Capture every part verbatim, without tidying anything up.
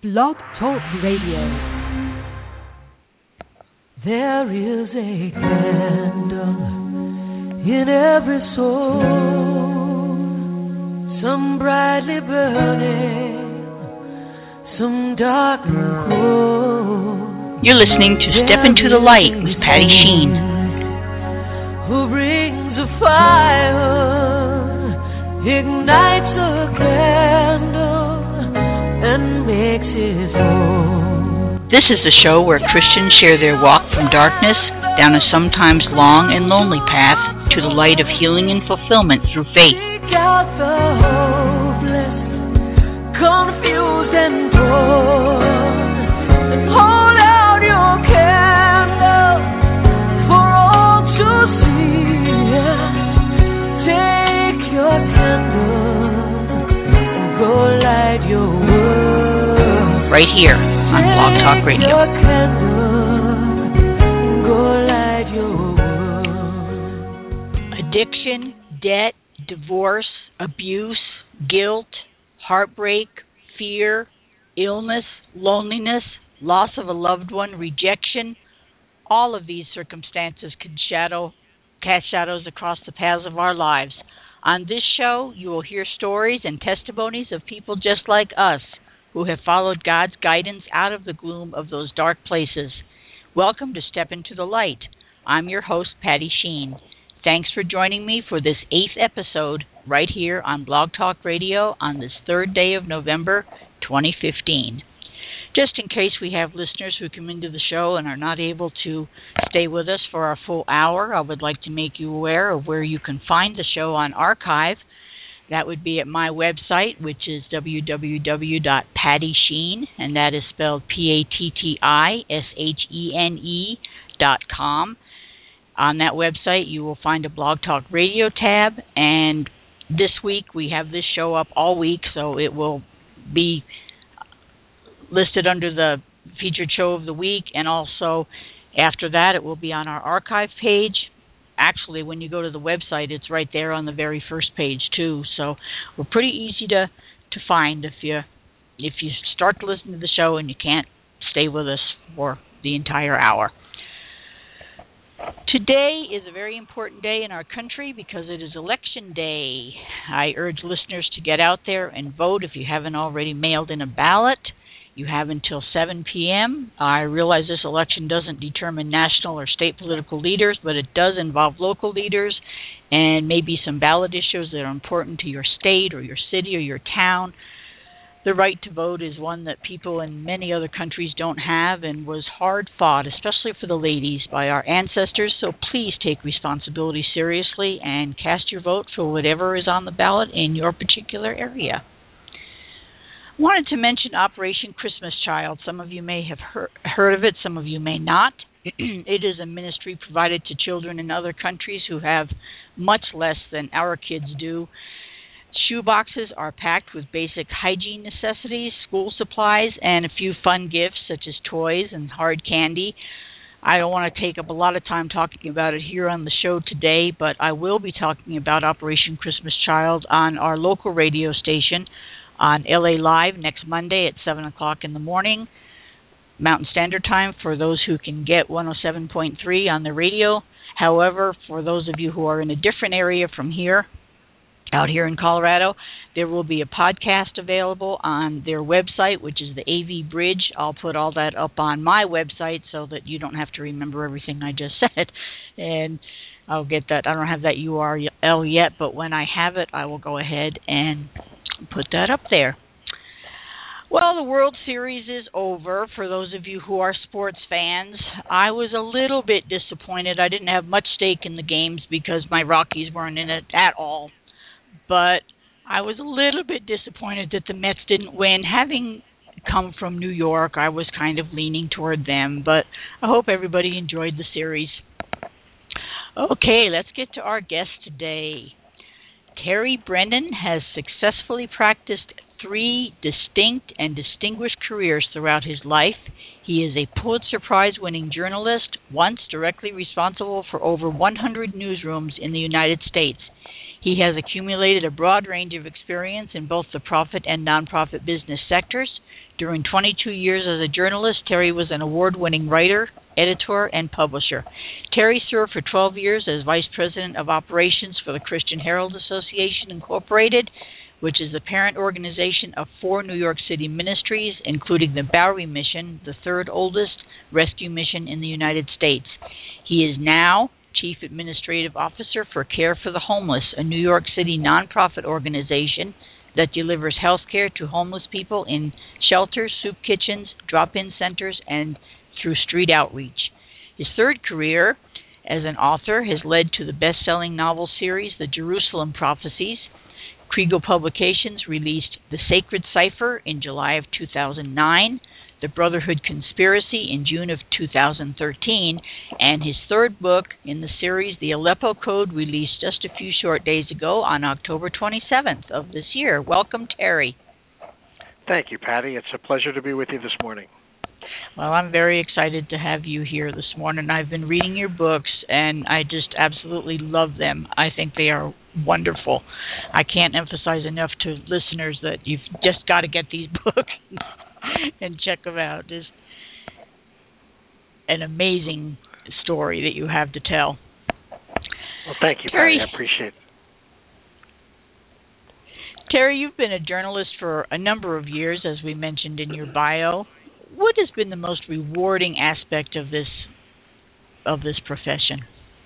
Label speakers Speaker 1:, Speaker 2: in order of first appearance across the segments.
Speaker 1: Blog Talk Radio. There is a candle in every soul, some brightly burning, some darkly cold.
Speaker 2: You're listening to Step Into the Light with Patty Sheen.
Speaker 1: Who brings a fire, ignites a candle, and makes it whole.
Speaker 2: This is the show where Christians share their walk from darkness down a sometimes long and lonely path to the light of healing and fulfillment through faith.
Speaker 1: Seek out the hopeless, confused and torn, and hold out your candle for all to see. Take your candle and go light your world.
Speaker 2: Right here on Blog Talk Radio.
Speaker 1: Take your candle and go light your world.
Speaker 2: Addiction, debt, divorce, abuse, guilt, heartbreak, fear, illness, loneliness, loss of a loved one, rejection. All of these circumstances can shadow, cast shadows across the paths of our lives. On this show, you will hear stories and testimonies of people just like us who have followed God's guidance out of the gloom of those dark places. Welcome to Step Into the Light. I'm your host, Patty Sheen. Thanks for joining me for this eighth episode right here on Blog Talk Radio on this third day of November twenty fifteen. Just in case we have listeners who come into the show and are not able to stay with us for our full hour, I would like to make you aware of where you can find the show on archive. That would be at my website, which is w w w dot patty sheen, and that is spelled P A T T I S H E N E dot com. On that website, you will find a Blog Talk Radio tab, and this week we have this show up all week, so it will be listed under the featured show of the week, and also after that it will be on our archive page. Actually, when you go to the website, it's right there on the very first page too, so we're pretty easy to, to find if you if you start to listen to the show and you can't stay with us for the entire hour. Today is a very important day in our country because it is Election Day. I urge listeners to get out there and vote if you haven't already mailed in a ballot. You have until seven p.m. I realize this election doesn't determine national or state political leaders, but it does involve local leaders and maybe some ballot issues that are important to your state or your city or your town. The right to vote is one that people in many other countries don't have and was hard fought, especially for the ladies, by our ancestors. So please take responsibility seriously and cast your vote for whatever is on the ballot in your particular area. I wanted to mention Operation Christmas Child. Some of you may have heard, heard of it, some of you may not. It is a ministry provided to children in other countries who have much less than our kids do. Shoe boxes are packed with basic hygiene necessities, school supplies, and a few fun gifts such as toys and hard candy. I don't want to take up a lot of time talking about it here on the show today, but I will be talking about Operation Christmas Child on our local radio station on L A Live next Monday at seven o'clock in the morning, Mountain Standard Time, for those who can get one oh seven point three on the radio. However, for those of you who are in a different area from here, out here in Colorado, there will be a podcast available on their website, which is the A V Bridge. I'll put all that up on my website so that you don't have to remember everything I just said. And I'll get that. I don't have that U R L yet, but when I have it, I will go ahead and put that up there. Well, the World Series is over. For those of you who are sports fans, I was a little bit disappointed. I didn't have much stake in the games because my Rockies weren't in it at all. But I was a little bit disappointed that the Mets didn't win. Having come from New York, I was kind of leaning toward them, but I hope everybody enjoyed the series. Okay, let's get to our guest today. Terry Brennan has successfully practiced three distinct and distinguished careers throughout his life. He is a Pulitzer Prize-winning journalist, once directly responsible for over one hundred newsrooms in the United States. He has accumulated a broad range of experience in both the profit and nonprofit business sectors. During twenty-two years as a journalist, Terry was an award-winning writer, editor, and publisher. Terry served for twelve years as Vice President of Operations for the Christian Herald Association, Incorporated, which is the parent organization of four New York City ministries, including the Bowery Mission, the third oldest rescue mission in the United States. He is now Chief Administrative Officer for Care for the Homeless, a New York City nonprofit organization that delivers health care to homeless people in shelters, soup kitchens, drop-in centers, and through street outreach. His third career as an author has led to the best-selling novel series, The Jerusalem Prophecies. Kriegel Publications released The Sacred Cipher in July of two thousand nine, The Brotherhood Conspiracy in June of two thousand thirteen, and his third book in the series, The Aleppo Code, released just a few short days ago on October twenty-seventh of this year. Welcome, Terry.
Speaker 3: Thank you, Patty. It's a pleasure to be with you this morning.
Speaker 2: Well, I'm very excited to have you here this morning. I've been reading your books, and I just absolutely love them. I think they are wonderful. I can't emphasize enough to listeners that you've just got to get these books and check them out. It's an amazing story that you have to tell.
Speaker 3: Well, thank you,
Speaker 2: Terry,
Speaker 3: Patty. I appreciate it.
Speaker 2: Terry, you've been a journalist for a number of years, as we mentioned in your bio. What has been the most rewarding aspect of this of this profession?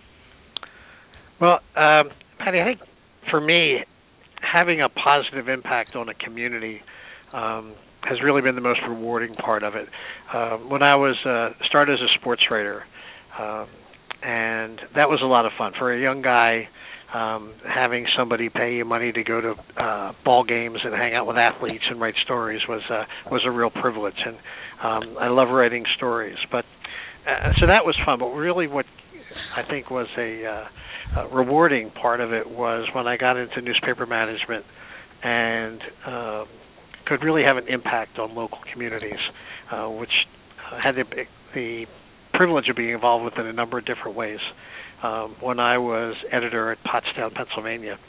Speaker 3: Well, um, Patty, I think for me, having a positive impact on a community um, has really been the most rewarding part of it. Uh, when I was uh, started as a sports writer, um, and that was a lot of fun for a young guy. Um, having somebody pay you money to go to uh, ball games and hang out with athletes and write stories was uh, was a real privilege, and um, I love writing stories. But uh, so that was fun. But really, what I think was a, uh, a rewarding part of it was when I got into newspaper management and um, could really have an impact on local communities, uh, which had the, the privilege of being involved with in a number of different ways. Um, when I was editor at Pottstown, Pennsylvania,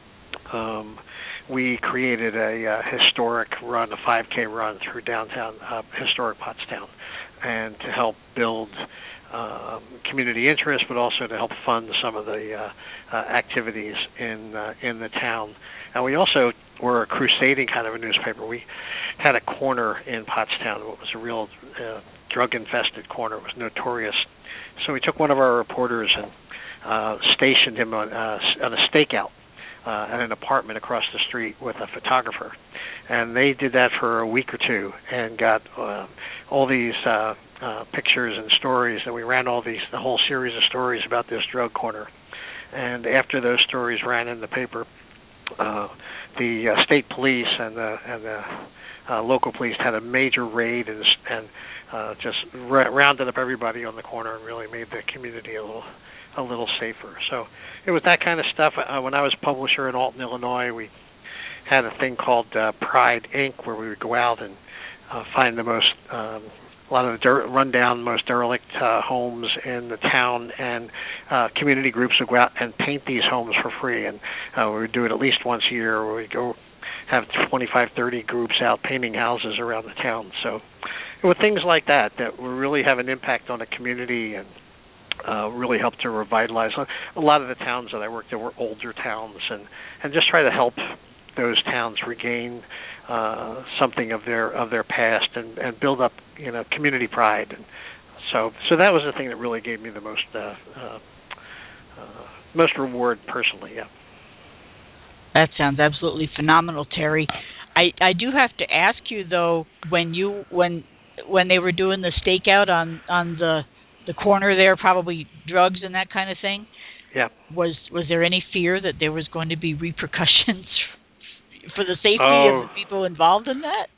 Speaker 3: um, we created a uh, historic run, a five K run through downtown uh, historic Pottstown, and to help build um, community interest, but also to help fund some of the uh, uh, activities in uh, in the town. And we also were a crusading kind of a newspaper. We had a corner in Pottstown. It was a real uh, drug-infested corner. It was notorious. So we took one of our reporters and uh, stationed him on, uh, on a stakeout uh, at an apartment across the street with a photographer. And they did that for a week or two and got uh, all these uh, uh, pictures and stories. And we ran all these, the whole series of stories about this drug corner. And after those stories ran in the paper, uh, the uh, state police and the, and the uh, local police had a major raid and, and Uh, just r- rounded up everybody on the corner and really made the community a little a little safer. So it was that kind of stuff. Uh, when I was publisher in Alton, Illinois, we had a thing called uh, Pride Incorporated, where we would go out and uh, find the most um, a lot of the dirt, rundown, most derelict uh, homes in the town, and uh, community groups would go out and paint these homes for free. And uh, we would do it at least once a year, where we'd go have twenty-five, thirty groups out painting houses around the town. So with things like that, that will really have an impact on the community and uh, really help to revitalize. A lot of the towns that I worked in were older towns, and, and just try to help those towns regain uh, something of their of their past and, and build up, you know, community pride. And so, so that was the thing that really gave me the most uh, uh, uh, most reward personally. Yeah.
Speaker 2: That sounds absolutely phenomenal, Terry. I, I do have to ask you though, when you when when they were doing the stakeout on, on the the corner there, probably drugs and that kind of thing.
Speaker 3: Yeah.
Speaker 2: Was was there any fear that there was going to be repercussions for the safety
Speaker 3: oh.
Speaker 2: of the people involved in that?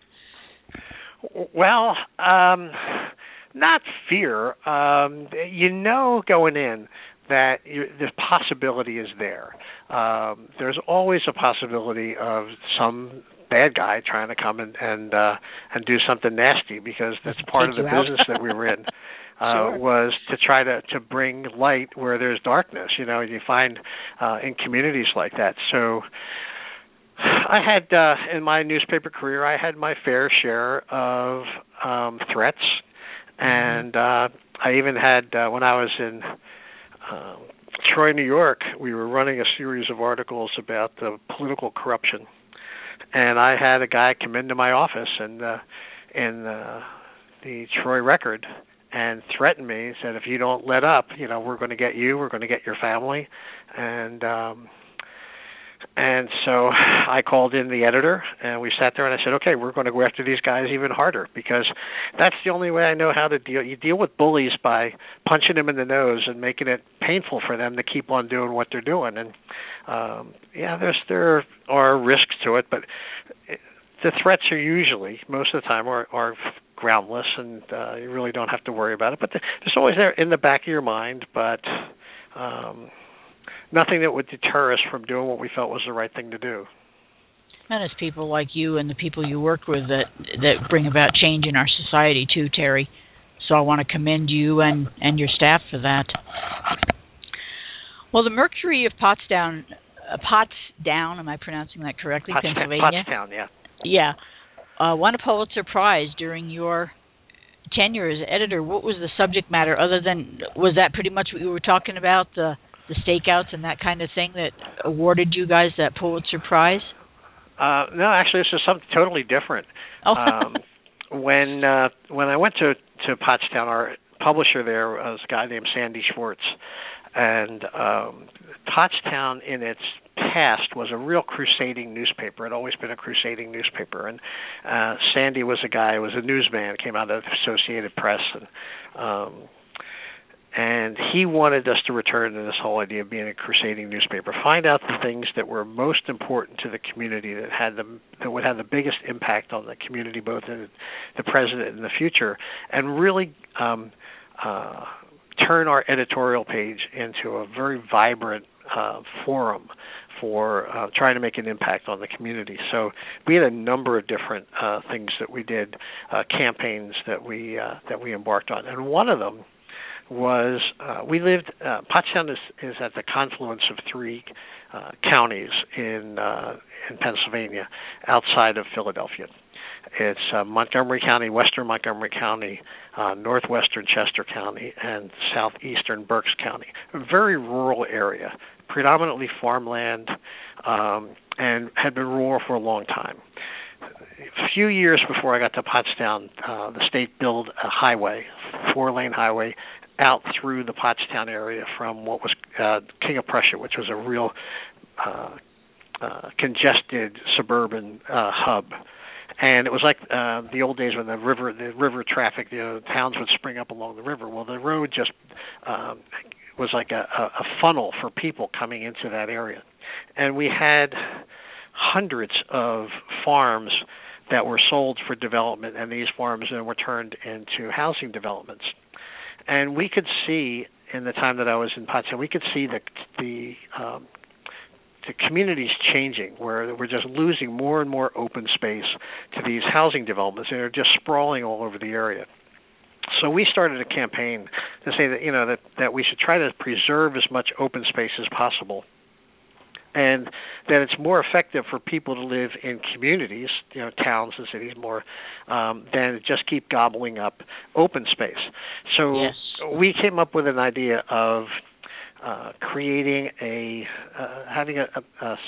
Speaker 3: Well, um, not fear. Um, you know, going in that you, the possibility is there. Um, there's always a possibility of some bad guy trying to come and and, uh, and do something nasty, because that's part
Speaker 2: Take
Speaker 3: of the
Speaker 2: you out.
Speaker 3: business that we were in. Uh,
Speaker 2: Sure.
Speaker 3: Was to try to, to bring light where there's darkness. You know, you find uh, in communities like that. So I had uh, in my newspaper career, I had my fair share of um, threats, and uh, I even had uh, when I was in uh, Troy, New York, we were running a series of articles about uh, political corruption, and I had a guy come into my office and uh, in uh, the Troy Record and threatened me, said, if you don't let up, you know, we're going to get you, we're going to get your family, and um, and so I called in the editor, and we sat there, and I said, okay, we're going to go after these guys even harder, because that's the only way I know how to deal. You deal with bullies by punching them in the nose and making it painful for them to keep on doing what they're doing. And um, yeah, there's there are risks to it, but the threats are usually, most of the time, are, are groundless, and uh, you really don't have to worry about it. But there's always there in the back of your mind, but um, nothing that would deter us from doing what we felt was the right thing to do.
Speaker 2: And it's people like you and the people you work with that that bring about change in our society too, Terry. So I want to commend you and, and your staff for that. Well, the Mercury of Pottstown, uh, Pottstown, am I pronouncing that correctly?
Speaker 3: Pottstown,
Speaker 2: Pennsylvania.
Speaker 3: Pottstown, yeah.
Speaker 2: Yeah. Uh, won a Pulitzer Prize during your tenure as editor. What was the subject matter other than, was that pretty much what you were talking about, the the stakeouts and that kind of thing that awarded you guys that Pulitzer Prize?
Speaker 3: Uh, no, actually, this is something totally different.
Speaker 2: Oh.
Speaker 3: um, when uh, when I went to, to Pottstown, our publisher there was a guy named Sandy Schwartz. And um, Pottstown in its past was a real crusading newspaper. It had always been a crusading newspaper. And uh, Sandy was a guy, was a newsman, came out of the Associated Press. And um, And he wanted us to return to this whole idea of being a crusading newspaper, find out the things that were most important to the community, that had the that would have the biggest impact on the community, both in the present and the future, and really um, uh, turn our editorial page into a very vibrant uh, forum for uh, trying to make an impact on the community. So we had a number of different uh, things that we did, uh, campaigns that we uh, that we embarked on, and one of them was uh, we lived, uh, Pottstown is, is at the confluence of three uh, counties in uh, in Pennsylvania outside of Philadelphia. It's uh, Montgomery County, western Montgomery County, uh, northwestern Chester County, and southeastern Berks County. A very rural area, predominantly farmland, um, and had been rural for a long time. A few years before I got to Pottstown, uh, the state built a highway, four-lane highway, out through the Pottstown area from what was uh, King of Prussia, which was a real uh, uh, congested suburban uh, hub. And it was like uh, the old days when the river, the river traffic, you know, towns would spring up along the river. Well, the road just um, was like a, a funnel for people coming into that area. And we had hundreds of farms that were sold for development, and these farms then were turned into housing developments. And we could see, in the time that I was in Pottstown, we could see the the, um, the communities changing, where we're just losing more and more open space to these housing developments, and they're just sprawling all over the area. So we started a campaign to say that, you know, that, that we should try to preserve as much open space as possible, and that it's more effective for people to live in communities, you know, towns and cities more, um, than just keep gobbling up open space. So
Speaker 2: yes.
Speaker 3: we came up with an idea of uh, creating a, uh, having a, a, a,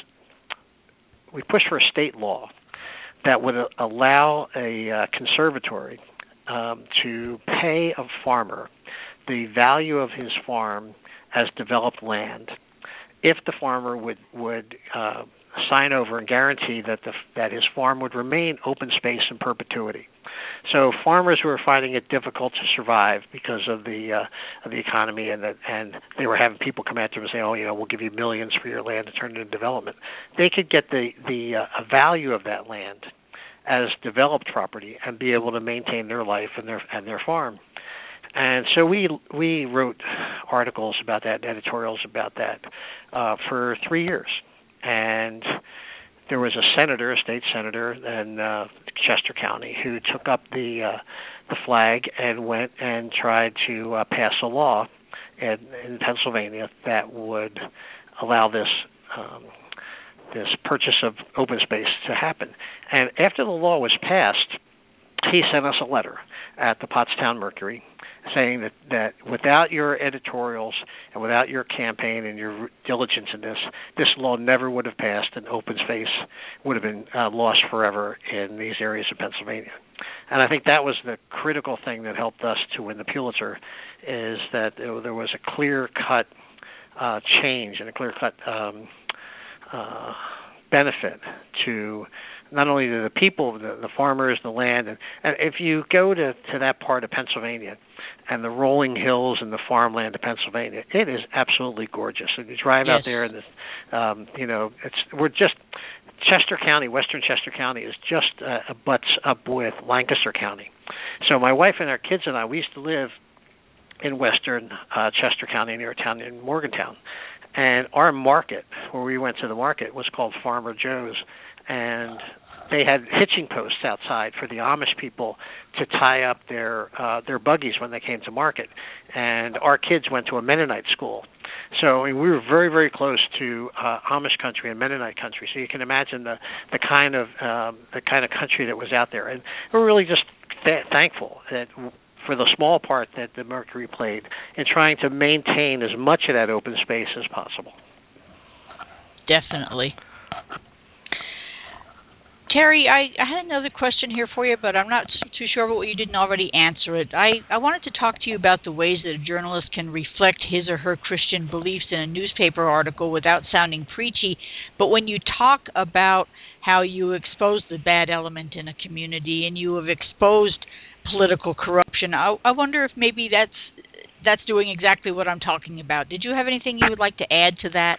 Speaker 3: we pushed for a state law that would allow a uh, conservatory um, to pay a farmer the value of his farm as developed land, if the farmer would would uh, sign over and guarantee that the that his farm would remain open space in perpetuity. So farmers who are finding it difficult to survive because of the uh, of the economy, and that and they were having people come after them and say, oh, you know, we'll give you millions for your land to turn into development, they could get the the uh, value of that land as developed property and be able to maintain their life and their and their farm. And so we we wrote articles about that, editorials about that, uh, for three years. And there was a senator, a state senator in uh, Chester County, who took up the uh, the flag and went and tried to uh, pass a law in, in Pennsylvania that would allow this um, this purchase of open space to happen. And after the law was passed, he sent us a letter at the Pottstown Mercury saying that, that without your editorials and without your campaign and your diligence in this, this law never would have passed, and open space would have been uh, lost forever in these areas of Pennsylvania. And I think that was the critical thing that helped us to win the Pulitzer, is that there was a clear-cut uh, change and a clear-cut um, uh, benefit to not only to the people, the, the farmers, the land. And, and if you go to, to that part of Pennsylvania and the rolling hills and the farmland of Pennsylvania, it is absolutely gorgeous. And you drive
Speaker 2: yes.
Speaker 3: out there, and this, um, you know, it's we're just Chester County, Western Chester County, is just uh, butts up with Lancaster County. So my wife and our kids and I, we used to live in Western uh, Chester County, near a town in Morgantown. And our market, where we went to the market, was called Farmer Joe's, and they had hitching posts outside for the Amish people to tie up their uh, their buggies when they came to market. And our kids went to a Mennonite school, so I mean, we were very, very close to uh, Amish country and Mennonite country. So you can imagine the the kind of um, the kind of country that was out there, and we're really just th- thankful that. for the small part that the Mercury played in trying to maintain as much of that open space as possible.
Speaker 2: Definitely. Terry, I, I had another question here for you, but I'm not too sure what you didn't already answer it. I, I wanted to talk to you about the ways that a journalist can reflect his or her Christian beliefs in a newspaper article without sounding preachy. But when you talk about how you expose the bad element in a community and you have exposed political corruption, I, I wonder if maybe that's that's doing exactly what I'm talking about. Did you have anything you would like to add to that?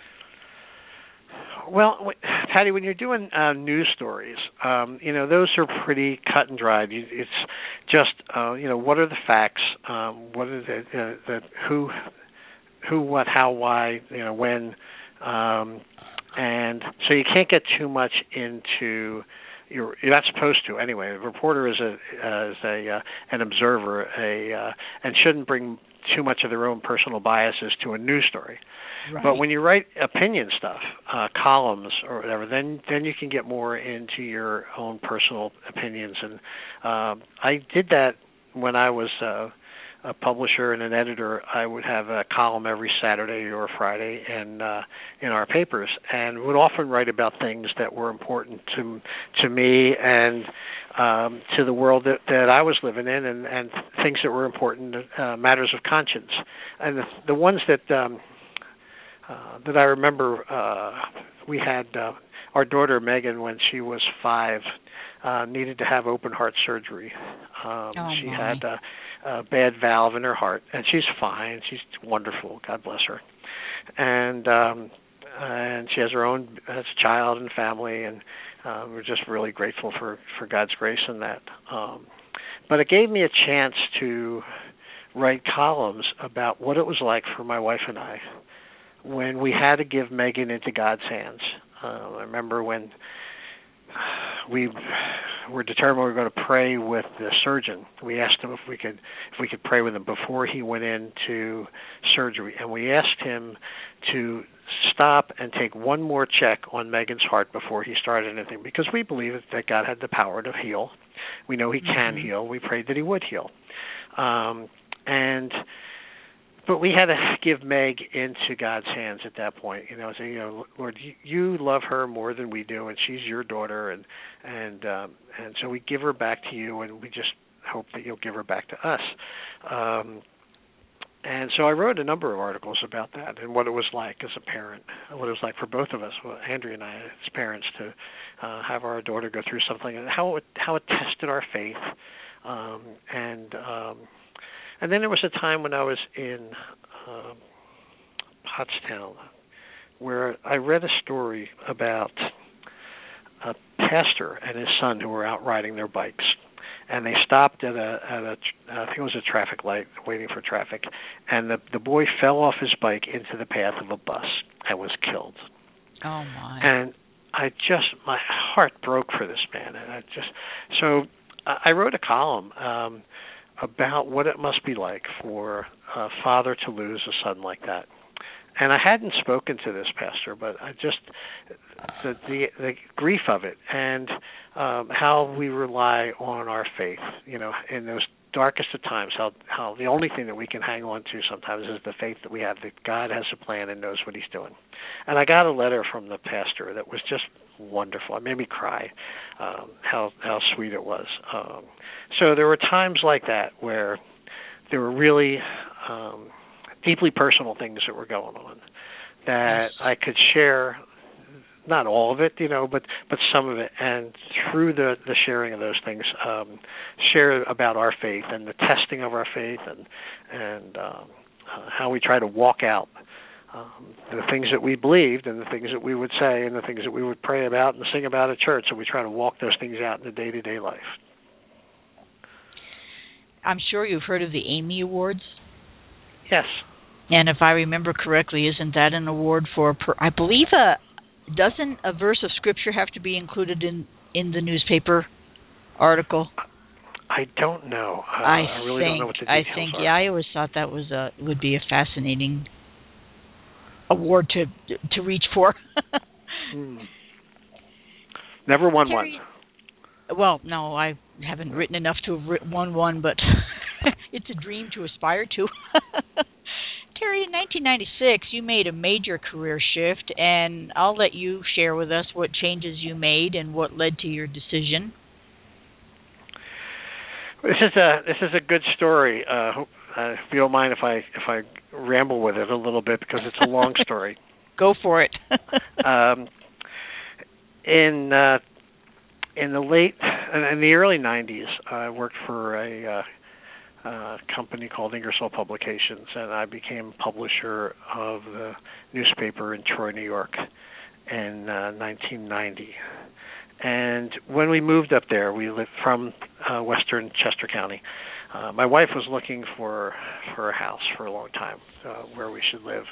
Speaker 3: Well, Patty, when you're doing uh, news stories, um, you know, those are pretty cut and dried. It's just, uh, you know, what are the facts? Um, what are the, the, the who, who, what, how, why, you know, when, um, and so you can't get too much into. You're, you're not supposed to anyway. A reporter is a uh, is a uh, an observer, a uh, and shouldn't bring too much of their own personal biases to a news story.
Speaker 2: Right.
Speaker 3: But when you write opinion stuff, uh, columns or whatever, then then you can get more into your own personal opinions. And um, I did that when I was uh, a publisher and an editor. I would have a column every Saturday or Friday in uh, in our papers, and would often write about things that were important to to me and um, to the world that, that I was living in, and, and things that were important, uh, matters of conscience. And the, the ones that um, uh, that I remember, uh, we had uh, our daughter Megan, when she was five, uh, needed to have open heart surgery. Um,
Speaker 2: oh,
Speaker 3: she
Speaker 2: my.
Speaker 3: had a, a bad valve in her heart, and she's fine. She's wonderful. God bless her. And um, and she has her own as a child and family, and uh, we're just really grateful for, for God's grace in that. Um, but it gave me a chance to write columns about what it was like for my wife and I when we had to give Megan into God's hands. Uh, I remember when we were determined we were going to pray with the surgeon. We asked him if we could if we could pray with him before he went into surgery, and we asked him to stop and take one more check on Megan's heart before he started anything, because we believe that God had the power to heal. We know He can
Speaker 2: mm-hmm.
Speaker 3: heal. We prayed that He would heal, um, and. But we had to give Meg into God's hands at that point. You know, say, you know, Lord, you, you love her more than we do, and she's your daughter, and and um, and so we give her back to you, and we just hope that you'll give her back to us. Um, and so I wrote a number of articles about that and what it was like as a parent, what it was like for both of us, well, Andrea and I, as parents, to uh, have our daughter go through something, and how it how it tested our faith, um, and. Um, And then there was a time when I was in um, Pottstown where I read a story about a pastor and his son who were out riding their bikes, and they stopped at a, at a I think it was a traffic light, waiting for traffic, and the the boy fell off his bike into the path of a bus and was killed.
Speaker 2: Oh my!
Speaker 3: And I just my heart broke for this man, and I just so I wrote a column. Um, about what it must be like for a father to lose a son like that. and I hadn't spoken to this pastor, but I just the the, the grief of it, and um, how we rely on our faith, you know, in those darkest of times, how how the only thing that we can hang on to sometimes is the faith that we have that God has a plan and knows what he's doing. And I got a letter from the pastor that was just wonderful. It made me cry, um, how how sweet it was. Um, so there were times like that where there were really um, deeply personal things that were going on that I could share. Not all of it, you know, but but some of it, and through the, the sharing of those things, um, share about our faith and the testing of our faith, and and um, uh, how we try to walk out um, the things that we believed, and the things that we would say, and the things that we would pray about and sing about at church. So we try to walk those things out in the day-to-day life.
Speaker 2: I'm sure you've heard of the Amy Awards.
Speaker 3: Yes.
Speaker 2: And if I remember correctly, isn't that an award for, per, I believe, a doesn't a verse of Scripture have to be included in, in the newspaper article?
Speaker 3: I don't know. Uh,
Speaker 2: I,
Speaker 3: I really
Speaker 2: think,
Speaker 3: don't know what the details
Speaker 2: I think,
Speaker 3: are.
Speaker 2: yeah, I always thought that was a would be a fascinating award to to reach for.
Speaker 3: hmm. Never won
Speaker 2: Terry,
Speaker 3: one.
Speaker 2: Well, no, I haven't written enough to have won one, but it's a dream to aspire to. Terry, in nineteen ninety-six, you made a major career shift, and I'll let you share with us what changes you made and what led to your decision.
Speaker 3: This is a this is a good story. Uh, uh, if you don't mind if I if I ramble with it a little bit, because it's a long story.
Speaker 2: Go for it.
Speaker 3: um, in uh, in the late in the early nineties, I worked for a uh, Uh, company called Ingersoll Publications, and I became publisher of the newspaper in Troy, New York, in uh, nineteen ninety. And when we moved up there, we lived from uh, western Chester County. Uh, my wife was looking for for a house for a long time uh, where we should live,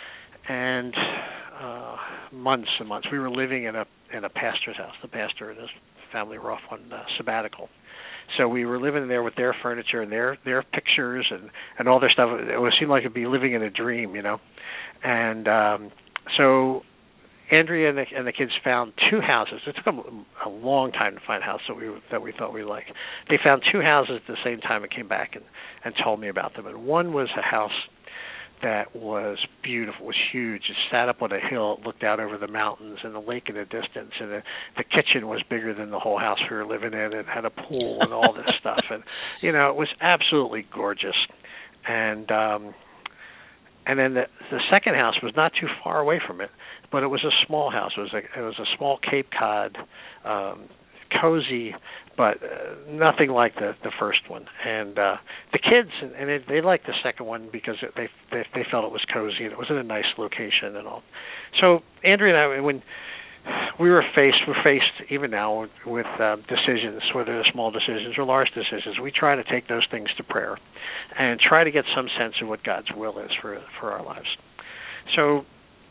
Speaker 3: and uh, months and months we were living in a in a pastor's house. The pastor and his family were off on uh, sabbatical. So we were living there with their furniture and their their pictures and, and all their stuff. It would seem like it'd be living in a dream, you know. And um, so Andrea and the, and the kids found two houses. It took them a long time to find a house that we that we thought we liked. They found two houses at the same time and came back and, and told me about them. And one was a house that was beautiful, was huge. It sat up on a hill, it looked out over the mountains and the lake in the distance, and the, the kitchen was bigger than the whole house we were living in. It had a pool and all this stuff, and you know, it was absolutely gorgeous. And um, and then the the second house was not too far away from it, but it was a small house. It was a it was a small Cape Cod, um, cozy, but uh, nothing like the the first one. And uh, the kids, and, and they, they liked the second one because it, they, they they felt it was cozy and it was in a nice location and all. So Andrea and I, when we were faced, we're faced even now with, with uh, decisions, whether they're small decisions or large decisions, we try to take those things to prayer and try to get some sense of what God's will is for for our lives. So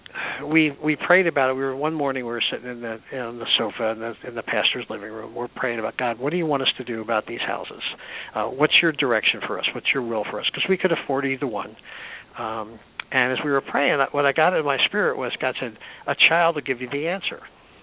Speaker 3: we we prayed about it. We were one morning we were sitting in the on the sofa in the in the pastor's living room. We're praying about, God, what do you want us to do about these houses? Uh, what's your direction for us? What's your will for us? Because we could afford either one. Um, and as we were praying, what I got in my spirit was God said, a child will give you the answer.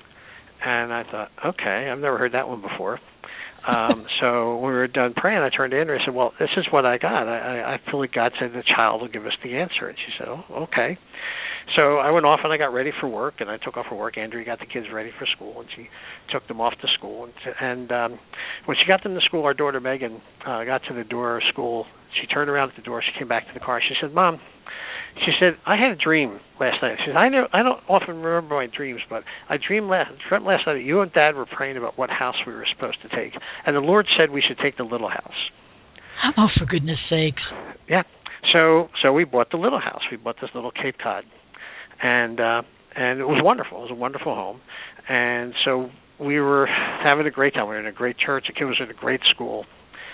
Speaker 3: And I thought, okay, I've never heard that one before. Um, so when we were done praying, I turned to Andrea and said, well, this is what I got. I, I feel like God said the child will give us the answer. And she said, oh, okay. So I went off and I got ready for work, and I took off for work. Andrea got the kids ready for school, and she took them off to school. And, and um, when she got them to school, our daughter Megan uh, got to the door of school. She turned around at the door. She came back to the car. She said, Mom, she said, I had a dream last night. She said, I know I don't often remember my dreams, but I dreamed last, dreamt last night that you and Dad were praying about what house we were supposed to take, and the Lord said we should take the little house.
Speaker 2: Oh, for goodness sakes.
Speaker 3: Yeah. So so we bought the little house. We bought this little Cape Cod. And uh, and it was wonderful. It was a wonderful home. And so we were having a great time. We were in a great church. The kid was in a great school.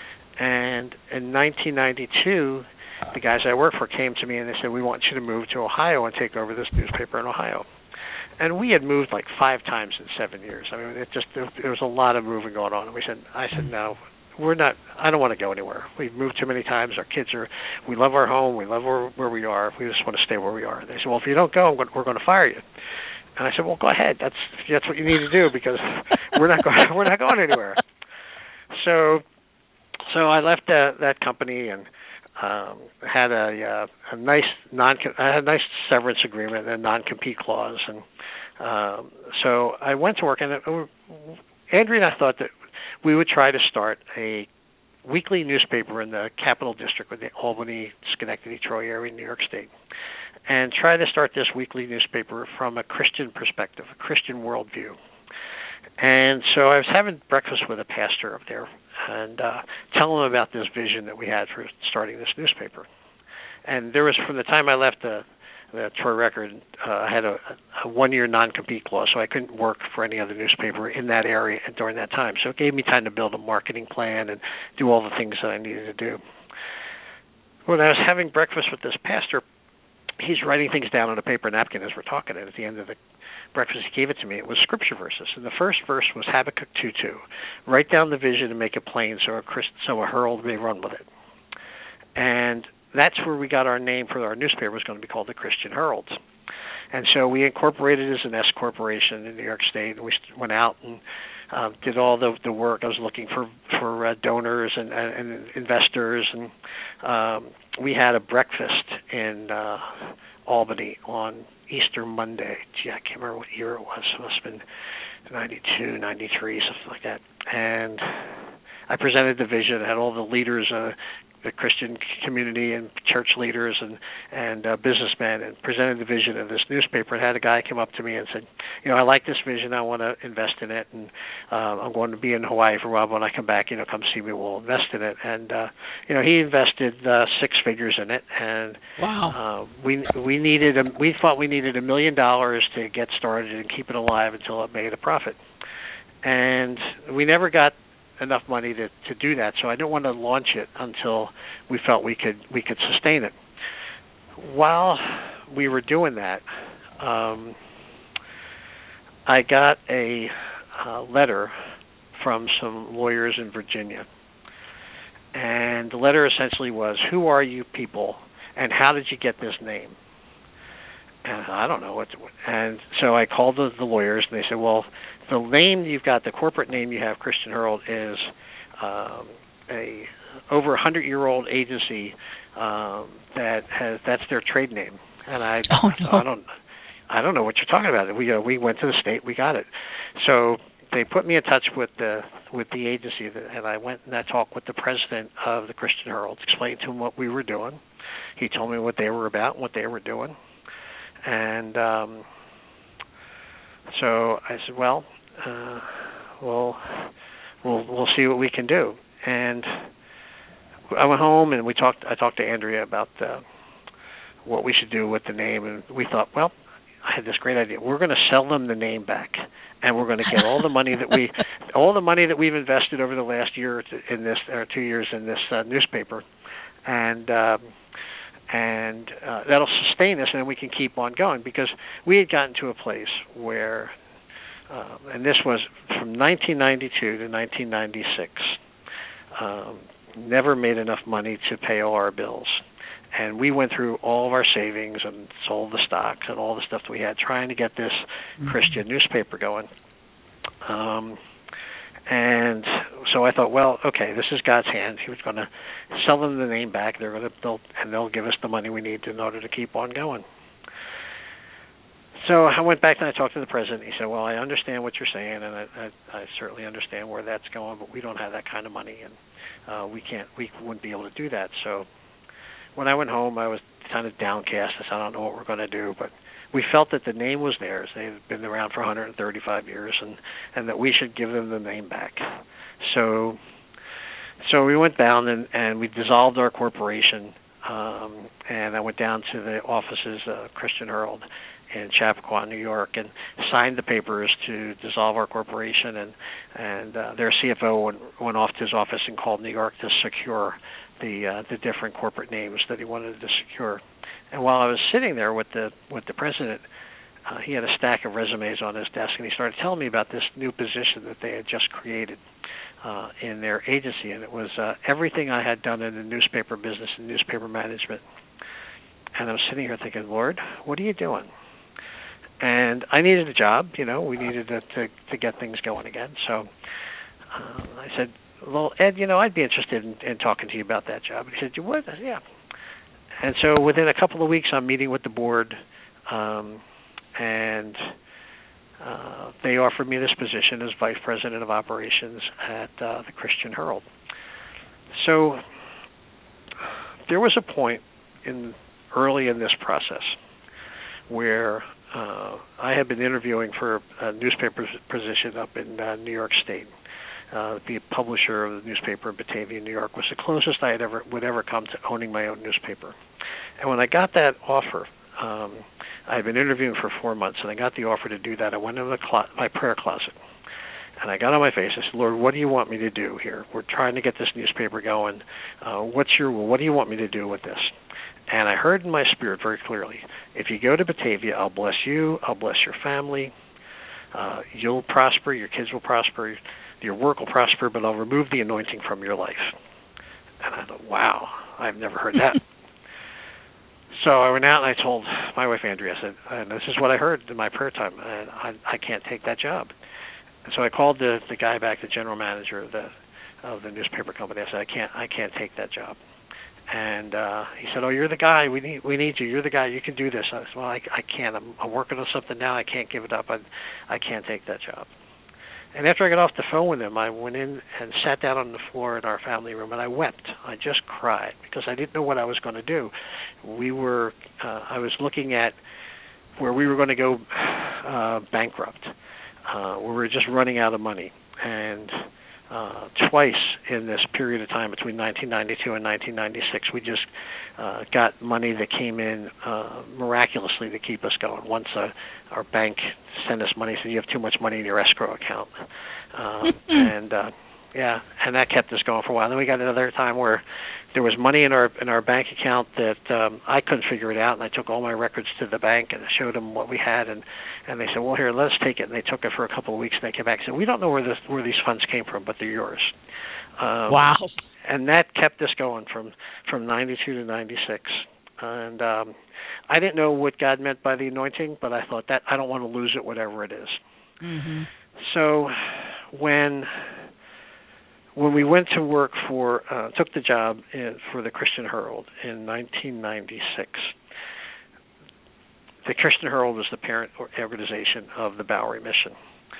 Speaker 3: And in nineteen ninety-two, the guys I worked for came to me and they said, we want you to move to Ohio and take over this newspaper in Ohio. And we had moved like five times in seven years. I mean, it just there was a lot of moving going on. And we said, I said, no, we're not. I don't want to go anywhere. We've moved too many times. Our kids are. We love our home. We love where, where we are. We just want to stay where we are." And they said, "Well, if you don't go, I'm going, we're going to fire you." And I said, "Well, go ahead. That's that's what you need to do because we're not going. We're not going anywhere." So, so I left uh, that company and um, had a uh, a nice non. I had a nice severance agreement and a non-compete clause, and um, so I went to work. And it, Andrea and I thought that we would try to start a weekly newspaper in the Capital District with the Albany, Schenectady, Troy area in New York State, and try to start this weekly newspaper from a Christian perspective, a Christian worldview. And so I was having breakfast with a pastor up there and uh, telling him about this vision that we had for starting this newspaper. And there was, from the time I left the, the Troy Record, uh, I had a, a one-year non-compete clause, so I couldn't work for any other newspaper in that area during that time. So it gave me time to build a marketing plan and do all the things that I needed to do. When I was having breakfast with this pastor, he's writing things down on a paper napkin as we're talking, and at the end of the breakfast he gave it to me. It was scripture verses, and the first verse was Habakkuk two two. Write down the vision and make it plain so a, Christ, so a herald may run with it. And that's where we got our name for our newspaper. It was going to be called the Christian Herald. And so we incorporated as an S corporation in New York State, and we went out and uh, did all the the work. I was looking for for uh, donors and, and, and investors, and um, we had a breakfast in uh, Albany on Easter Monday. Gee, I can't remember what year it was. It must have been ninety-two, ninety-three, something like that. And I presented the vision. I had all the leaders, uh, the Christian community and church leaders and and uh, businessmen, and presented the vision of this newspaper. And had a guy come up to me and said, "You know, I like this vision. I want to invest in it, and uh, I'm going to be in Hawaii for a while. When I come back, you know, come see me. We'll invest in it." And uh, you know, he invested uh, six figures in it. And
Speaker 2: wow,
Speaker 3: uh, we we needed a, we thought we needed a million dollars to get started and keep it alive until it made a profit. And we never got enough money to, to do that, so I didn't want to launch it until we felt we could we could sustain it. While we were doing that, um, I got a uh, letter from some lawyers in Virginia, and the letter essentially was, "Who are you people, and how did you get this name?" And I don't know what. To, and so I called the, the lawyers, and they said, "Well, the name you've got, the corporate name you have, Christian Herald, is um, a over a hundred year old agency um, that has that's their trade name." And I,
Speaker 2: oh, no.
Speaker 3: I don't, I don't know what you're talking about. We uh, we went to the state, we got it. So they put me in touch with the with the agency, and I went and I talked with the president of the Christian Herald, explained to him what we were doing. He told me what they were about, and what they were doing. And um, so I said, "Well, uh, we'll we'll we'll see what we can do." And I went home and we talked. I talked to Andrea about uh, what we should do with the name, and we thought, well, I had this great idea. We're going to sell them the name back, and we're going to get all the money that we all the money that we've invested over the last year in this or two years in this uh, newspaper, and. Um, And uh, that'll sustain us, and we can keep on going, because we had gotten to a place where, uh, and this was from nineteen ninety-two to nineteen ninety-six, um, never made enough money to pay all our bills. And we went through all of our savings and sold the stocks and all the stuff that we had trying to get this mm-hmm. Christian newspaper going. Um, And so I thought, well, okay, this is God's hand. He was going to sell them the name back. They're going to, they'll, and they'll give us the money we need in order to keep on going. So I went back and I talked to the president. He said, "Well, I understand what you're saying, and I, I, I certainly understand where that's going, but we don't have that kind of money, and uh, we can't, we wouldn't be able to do that." So when I went home, I was kind of downcast. I said, "I don't know what we're going to do," but we felt that the name was theirs. They had been around for one hundred thirty-five years, and, and that we should give them the name back. So so we went down and, and we dissolved our corporation, um, and I went down to the offices of Christian Herald in Chappaqua, New York, and signed the papers to dissolve our corporation, and, and uh, their C F O went, went off to his office and called New York to secure the uh, the different corporate names that he wanted to secure. And while I was sitting there with the with the president, uh, he had a stack of resumes on his desk, and he started telling me about this new position that they had just created uh, in their agency, and it was uh, everything I had done in the newspaper business and newspaper management. And I'm sitting here thinking, Lord, what are you doing? And I needed a job, you know, we needed to to, to get things going again. So uh, I said, well, Ed, you know, I'd be interested in, in talking to you about that job. He said, you would? I said, yeah. And so within a couple of weeks, I'm meeting with the board, um, and uh, they offered me this position as Vice President of Operations at uh, the Christian Herald. So there was a point in early in this process where uh, I had been interviewing for a newspaper position up in uh, New York State. Uh, the publisher of the newspaper in Batavia, New York, was the closest I had ever would ever come to owning my own newspaper. And when I got that offer, um, I had been interviewing for four months, and I got the offer to do that. I went into the clo- my prayer closet, and I got on my face. I said, Lord, what do you want me to do here? We're trying to get this newspaper going. Uh, what's your will? What do you want me to do with this? And I heard in my spirit very clearly, if you go to Batavia, I'll bless you, I'll bless your family, uh, you'll prosper, your kids will prosper, your work will prosper, but I'll remove the anointing from your life. And I thought, wow, I've never heard that. So I went out and I told my wife, Andrea, I said, and this is what I heard in my prayer time, and I, I can't take that job. And so I called the, the guy back, the general manager of the, of the newspaper company. I said, I can't, I can't take that job. And uh, he said, oh, you're the guy. We need we need you. You're the guy. You can do this. I said, well, I, I can't. I'm, I'm working on something now. I can't give it up. I, I can't take that job. And after I got off the phone with him, I went in and sat down on the floor in our family room, and I wept. I just cried because I didn't know what I was going to do. We were, uh, I was looking at where we were going to go uh, bankrupt. Uh, we were just running out of money. And uh, twice in this period of time between nineteen ninety-two and nineteen ninety-six, we just uh, got money that came in uh, miraculously to keep us going. Once uh, our bank sent us money, said you have too much money in your escrow account, uh, and uh, yeah, and that kept us going for a while. Then we got another time where there was money in our in our bank account that um, I couldn't figure it out, and I took all my records to the bank and I showed them what we had, and, and they said, well, here, let's take it. And they took it for a couple of weeks, and they came back and said, we don't know where this where these funds came from, but they're yours. Um,
Speaker 2: wow.
Speaker 3: And that kept us going from from ninety-two to ninety-six. And um, I didn't know what God meant by the anointing, but I thought that I don't want to lose it, whatever it is.
Speaker 2: Mm-hmm.
Speaker 3: So when when we went to work for, uh, took the job in, for the Christian Herald in nineteen ninety-six, the Christian Herald was the parent organization of the Bowery Mission.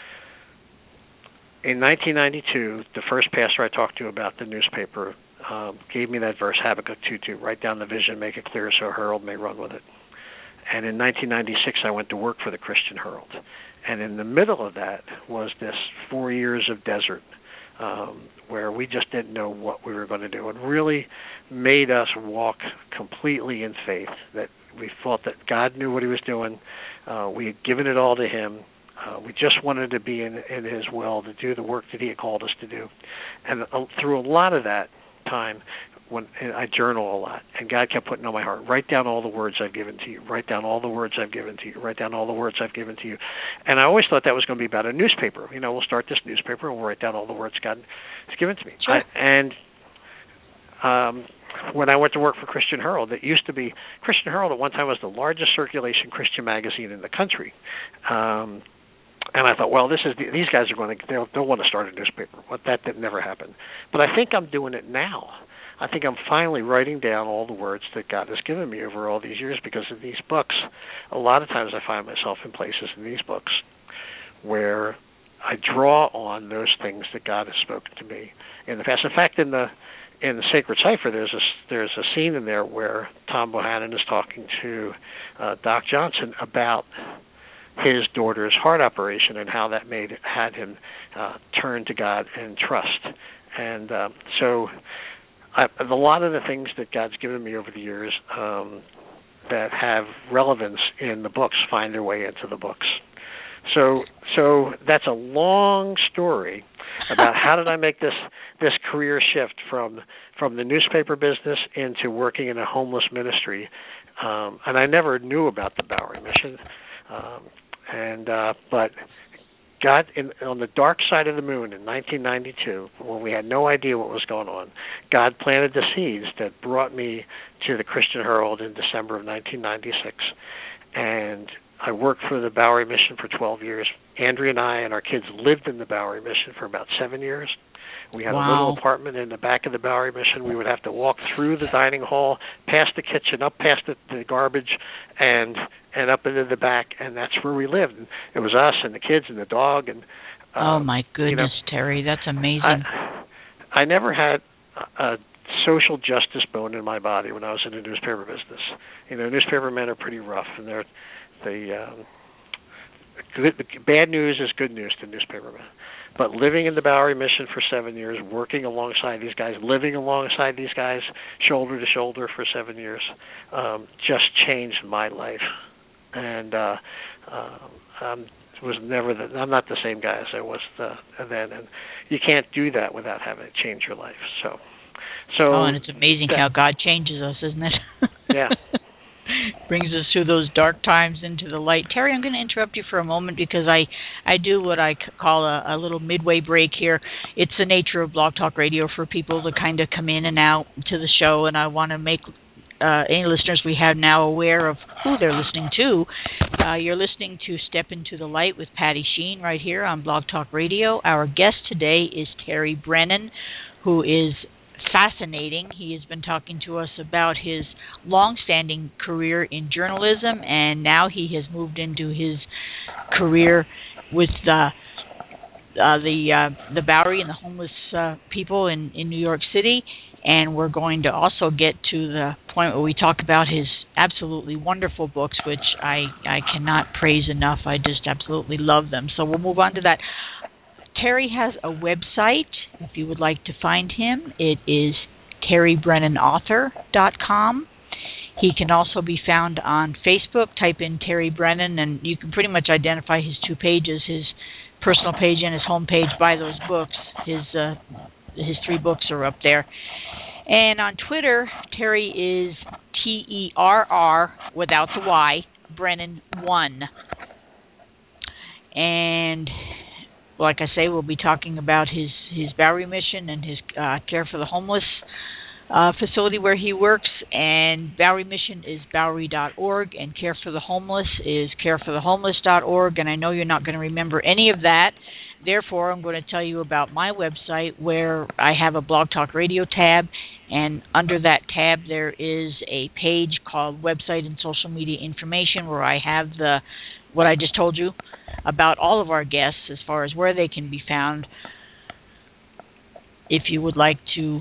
Speaker 3: In nineteen ninety-two, the first pastor I talked to about the newspaper um, gave me that verse, Habakkuk two two, write down the vision, make it clear so a herald may run with it. And in nineteen ninety-six, I went to work for the Christian Herald. And in the middle of that was this four years of desert um, where we just didn't know what we were going to do. It really made us walk completely in faith, that we thought that God knew what he was doing. Uh, we had given it all to him. Uh, we just wanted to be in, in his will, to do the work that he had called us to do. And uh, through a lot of that time, when I journal a lot, and God kept putting on my heart, write down all the words I've given to you, write down all the words I've given to you, write down all the words I've given to you. And I always thought that was going to be about a newspaper. You know, we'll start this newspaper and we'll write down all the words God has given to me.
Speaker 2: Sure.
Speaker 3: I, and um, when I went to work for Christian Herald, it used to be, Christian Herald at one time was the largest circulation Christian magazine in the country. Um, And I thought, well, this is the, these guys are going to they'll, they'll want to start a newspaper. But that did never happen. But I think I'm doing it now. I think I'm finally writing down all the words that God has given me over all these years, because of these books. A lot of times I find myself in places in these books where I draw on those things that God has spoken to me in the past. In fact, in the in the Sacred Cipher, there's a there's a scene in there where Tom Bohannon is talking to uh, Doc Johnson about his daughter's heart operation and how that made had him uh, turn to God and trust. And uh, so I, a lot of the things that God's given me over the years um, that have relevance in the books find their way into the books. So so that's a long story about how did I make this this career shift from from the newspaper business into working in a homeless ministry. Um, and I never knew about the Bowery Mission. Um, and uh, but God, in, on the dark side of the moon in nineteen ninety-two, when we had no idea what was going on, God planted the seeds that brought me to the Christian Herald in December of nineteen ninety-six. And I worked for the Bowery Mission for twelve years. Andrea and I and our kids lived in the Bowery Mission for about seven years. We had
Speaker 2: wow.
Speaker 3: a little apartment in the back of the Bowery Mission. We would have to walk through the dining hall, past the kitchen, up past the, the garbage, and and up into the back, and that's where we lived. And it was us and the kids and the dog. And um,
Speaker 2: oh my goodness,
Speaker 3: you know,
Speaker 2: Terry, that's amazing.
Speaker 3: I, I never had a social justice bone in my body when I was in the newspaper business. You know, newspaper men are pretty rough, and they're the um, good, bad news is good news to newspaper men. But living in the Bowery Mission for seven years, working alongside these guys, living alongside these guys, shoulder to shoulder for seven years, um, just changed my life. And uh, uh, um, was never the, I'm not the same guy as I was the, then, and you can't do that without having it change your life. So, so.
Speaker 2: Oh, and it's amazing that, how God changes us, isn't it?
Speaker 3: Yeah.
Speaker 2: Brings us through those dark times into the light. Terry, I'm going to interrupt you for a moment because I, I do what I call a, a little midway break here. It's the nature of Blog Talk Radio for people to kind of come in and out to the show, and I want to make uh, any listeners we have now aware of who they're listening to. Uh, you're listening to Step Into the Light with Patty Sheen right here on Blog Talk Radio. Our guest today is Terry Brennan, who is fascinating. He has been talking to us about his long-standing career in journalism, and now he has moved into his career with uh, uh, the uh, the Bowery and the homeless uh, people in, in New York City. And we're going to also get to the point where we talk about his absolutely wonderful books, which I, I cannot praise enough. I just absolutely love them. So we'll move on to that. Terry has a website. If you would like to find him, it is terry brennan author dot com. He can also be found on Facebook. Type in Terry Brennan, and you can pretty much identify his two pages, his personal page and his home page, by those books. His uh, his three books are up there. And on Twitter, Terry is T E R R, without the Y, Brennan one. And like I say, we'll be talking about his, his Bowery Mission and his uh, Care for the Homeless uh, facility where he works. And Bowery Mission is Bowery dot org, and Care for the Homeless is care for the homeless dot org. And I know you're not going to remember any of that. Therefore, I'm going to tell you about my website, where I have a Blog Talk Radio tab. And under that tab, there is a page called Website and Social Media Information, where I have the what I just told you about all of our guests as far as where they can be found. If you would like to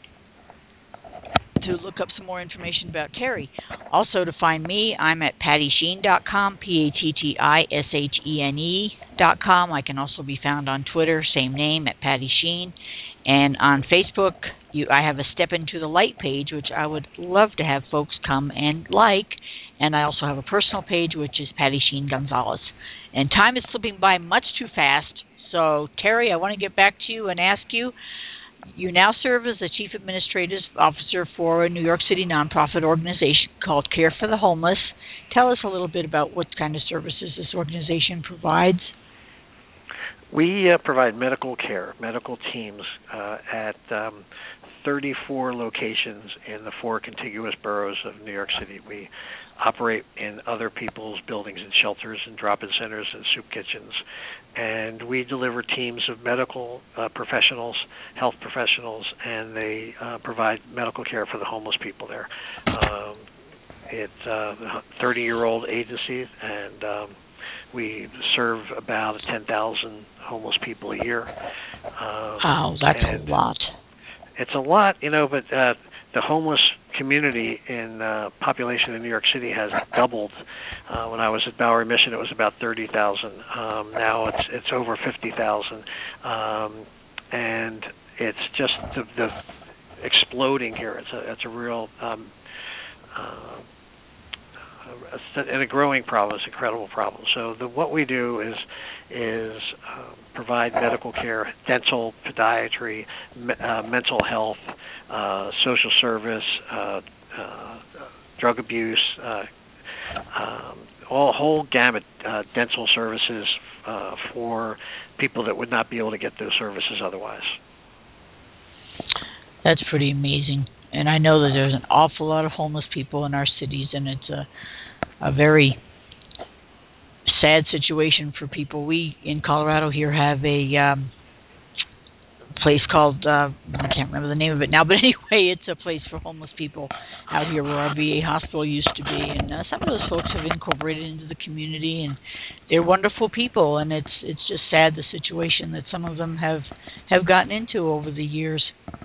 Speaker 2: to look up some more information about Terry. Also, to find me, I'm at patty sheen dot com, P A T T I S H E N E dot com. I can also be found on Twitter, same name, at Patty Sheen. And on Facebook, you, I have a Step Into the Light page, which I would love to have folks come and like. And I also have a personal page, which is Patty Sheen Gonzalez. And time is slipping by much too fast. So, Terry, I want to get back to you and ask you, you now serve as the Chief Administrative Officer for a New York City nonprofit organization called Care for the Homeless. Tell us a little bit about what kind of services this organization provides.
Speaker 3: We uh, provide medical care, medical teams uh, at um, thirty-four locations in the four contiguous boroughs of New York City. We operate in other people's buildings and shelters and drop-in centers and soup kitchens. And we deliver teams of medical uh, professionals, health professionals, and they uh, provide medical care for the homeless people there. Um, it's a thirty-year-old agency, and um, we serve about ten thousand homeless people a year. Um,
Speaker 2: wow, that's a lot.
Speaker 3: It's a lot, you know, but uh, the homeless community in uh, population in New York City has doubled. Uh, when I was at Bowery Mission, it was about thirty thousand. Um, now it's it's over fifty thousand. Um, and it's just the, the exploding here. It's a, it's a real... Um, uh, and a growing problem. It's an incredible problem. So the, what we do is is uh, provide medical care, dental, podiatry, me, uh, mental health, uh, social service, uh, uh, drug abuse, uh, um, all whole gamut, uh, dental services uh, for people that would not be able to get those services otherwise.
Speaker 2: That's pretty amazing. And I know that there's an awful lot of homeless people in our cities, and it's a a very sad situation for people. We in Colorado here have a um, place called, uh, I can't remember the name of it now, but anyway, it's a place for homeless people out here where our V A hospital used to be. And uh, some of those folks have incorporated into the community, and they're wonderful people. And it's it's just sad the situation that some of them have, have gotten into over the years.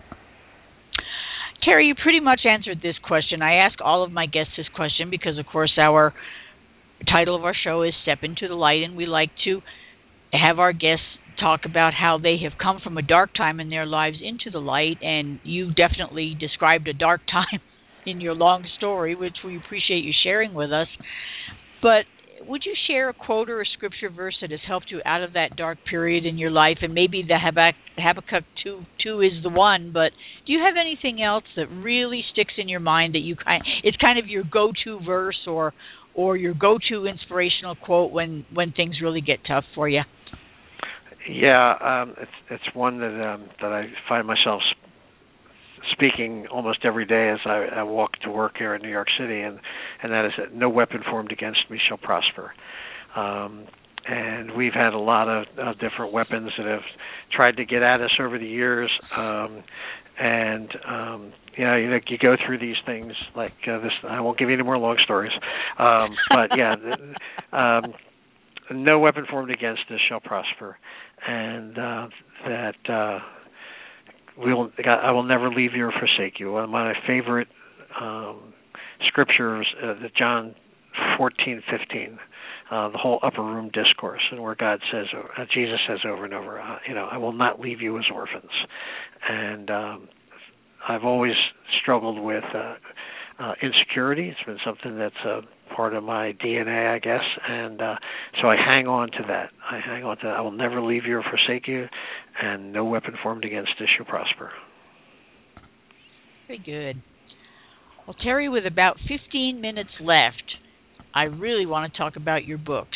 Speaker 2: Terry, you pretty much answered this question. I ask all of my guests this question because, of course, our title of our show is Step Into the Light, and we like to have our guests talk about how they have come from a dark time in their lives into the light, and you definitely described a dark time in your long story, which we appreciate you sharing with us. But would you share a quote or a scripture verse that has helped you out of that dark period in your life? And maybe the Habakkuk two, two is the one, but do you have anything else that really sticks in your mind that you kind it's kind of your go-to verse or or your go-to inspirational quote when, when things really get tough for you?
Speaker 3: Yeah, um, it's it's one that um, that I find myself speaking almost every day as I, I walk to work here in New York City, and, and that is that no weapon formed against me shall prosper. Um, and we've had a lot of uh, different weapons that have tried to get at us over the years. Um, and um, you know, you, you go through these things like uh, this. I won't give you any more long stories, um, but yeah, um, no weapon formed against us shall prosper, and uh, that. Uh, We will, I will never leave you or forsake you. One of my favorite um, scriptures, uh, John fourteen fifteen, uh, the whole upper room discourse, and where God says, uh, Jesus says over and over, uh, you know, I will not leave you as orphans. And um, I've always struggled with uh, uh, insecurity. It's been something that's a part of my D N A, I guess, and uh, so I hang on to that. I hang on to that. I will never leave you or forsake you, and no weapon formed against us shall prosper.
Speaker 2: Very good. Well, Terry, with about fifteen minutes left, I really want to talk about your books.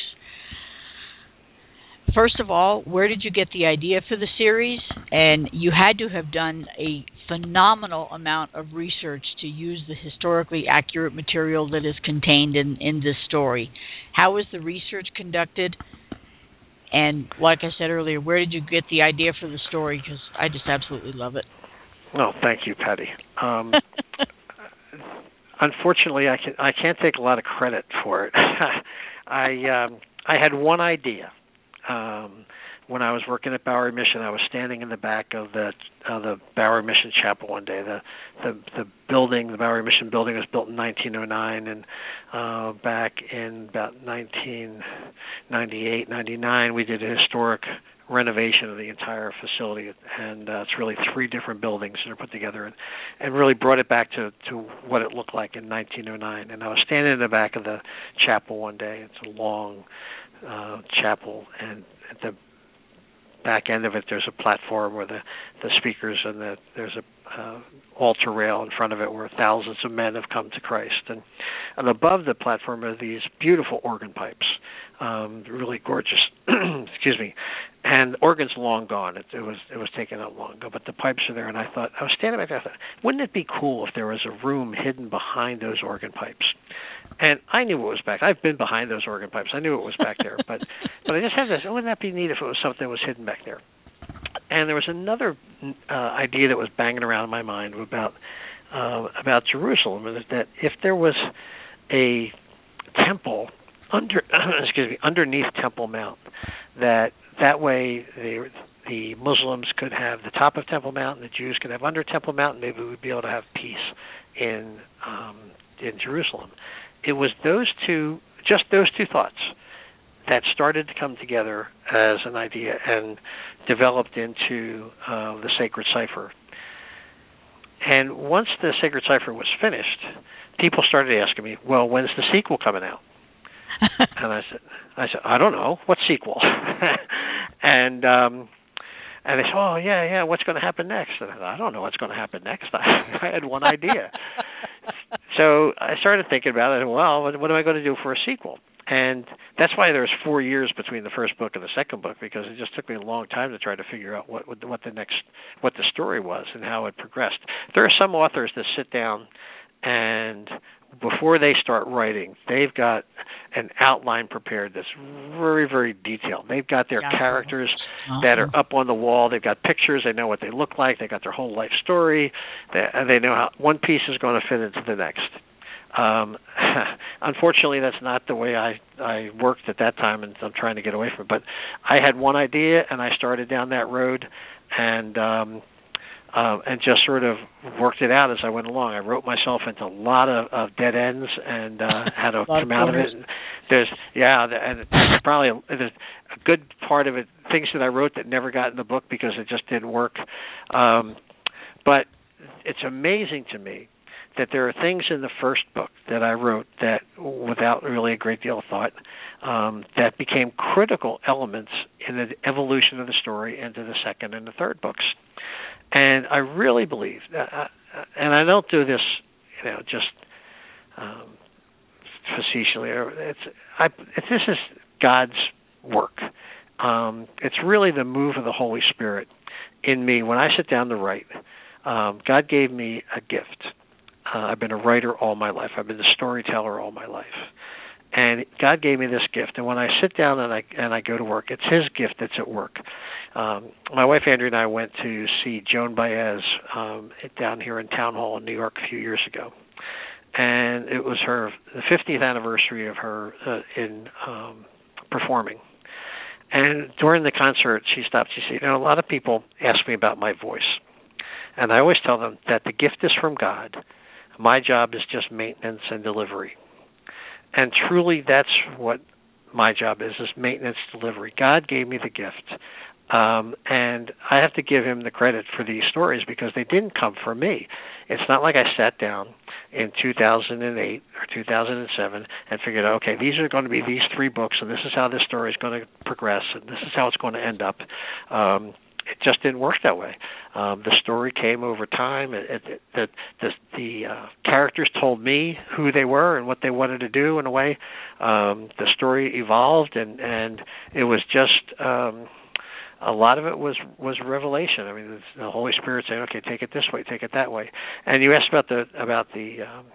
Speaker 2: First of all, where did you get the idea for the series? And you had to have done a phenomenal amount of research to use the historically accurate material that is contained in, in this story. How was the research conducted? And like I said earlier, where did you get the idea for the story? Because I just absolutely love it.
Speaker 3: Oh, thank you, Patty. Um, unfortunately, I can I can't take a lot of credit for it. I um, I had one idea. Um, when I was working at Bowery Mission, I was standing in the back of the uh, the Bowery Mission Chapel one day. The, the the building, the Bowery Mission building, was built in nineteen oh nine, and uh, back in about nineteen ninety-eight, ninety-nine, we did a historic renovation of the entire facility, and uh, it's really three different buildings that are put together, and, and really brought it back to, to what it looked like in nineteen oh nine. And I was standing in the back of the chapel one day. It's a long uh, chapel, and at the back end of it, there's a platform where the, the speakers and the, there's a uh, altar rail in front of it where thousands of men have come to Christ. And, and above the platform are these beautiful organ pipes, um, really gorgeous. Excuse me. And the organ's long gone. It, it was it was taken out long ago, but the pipes are there. And I thought, I was standing back there, I thought, wouldn't it be cool if there was a room hidden behind those organ pipes? And I knew what was back. I've been behind those organ pipes. I knew it was back there, but but I just had this. Oh, wouldn't that be neat if it was something that was hidden back there? And there was another uh, idea that was banging around in my mind about uh, about Jerusalem, and that if there was a temple under excuse me underneath Temple Mount, that that way the the Muslims could have the top of Temple Mount, and the Jews could have under Temple Mount, and maybe we'd be able to have peace in um, in Jerusalem. It was those two, just those two thoughts, that started to come together as an idea and developed into uh, the Sacred Cipher. And once the Sacred Cipher was finished, people started asking me, "Well, when's the sequel coming out?" And I said, "I said I don't know. What sequel?" and um, and they said, "Oh yeah, yeah. What's going to happen next?" And I said, "I don't know what's going to happen next. I, I had one idea." so I started thinking about it, and well, what, what am I going to do for a sequel? And that's why there's four years between the first book and the second book, because it just took me a long time to try to figure out what what the next what the story was and how it progressed. There are some authors that sit down and before they start writing, they've got an outline prepared that's very, very detailed. They've got their yeah. characters uh-huh. that are up on the wall. They've got pictures. They know what they look like. They got their whole life story. They, they know how one piece is going to fit into the next. Um, unfortunately, that's not the way I, I worked at that time, and I'm trying to get away from it. But I had one idea, and I started down that road, and um, uh, and just sort of worked it out as I went along. I wrote myself into a lot of, of dead ends, and uh, had to come out of it. There's yeah, and there's probably there's a good part of it, things that I wrote that never got in the book because it just didn't work. Um, but it's amazing to me that there are things in the first book that I wrote that, without really a great deal of thought, um, that became critical elements in the evolution of the story into the second and the third books. And I really believe, uh, and I don't do this, you know, just um, facetiously. It's, I, it's this is God's work. Um, it's really the move of the Holy Spirit in me when I sit down to write. Um, God gave me a gift. Uh, I've been a writer all my life. I've been a storyteller all my life. And God gave me this gift. And when I sit down and I and I go to work, it's His gift that's at work. Um, my wife, Andrea, and I went to see Joan Baez um, down here in Town Hall in New York a few years ago. And it was her the fiftieth anniversary of her uh, in um, performing. And during the concert, she stopped. She said, you know, a lot of people ask me about my voice. And I always tell them that the gift is from God. My job is just maintenance and delivery. And truly, that's what my job is, is maintenance, delivery. God gave me the gift. Um, and I have to give Him the credit for these stories because they didn't come from me. It's not like I sat down in two thousand eight or two thousand seven and figured out, okay, these are going to be these three books, and this is how this story is going to progress, and this is how it's going to end up. Um, It just didn't work that way. Um, the story came over time. It, it, the the, the uh, characters told me who they were and what they wanted to do in a way. Um, the story evolved, and, and it was just um, a lot of it was, was revelation. I mean, the Holy Spirit saying, "Okay, take it this way, take it that way." And you asked about the about the um,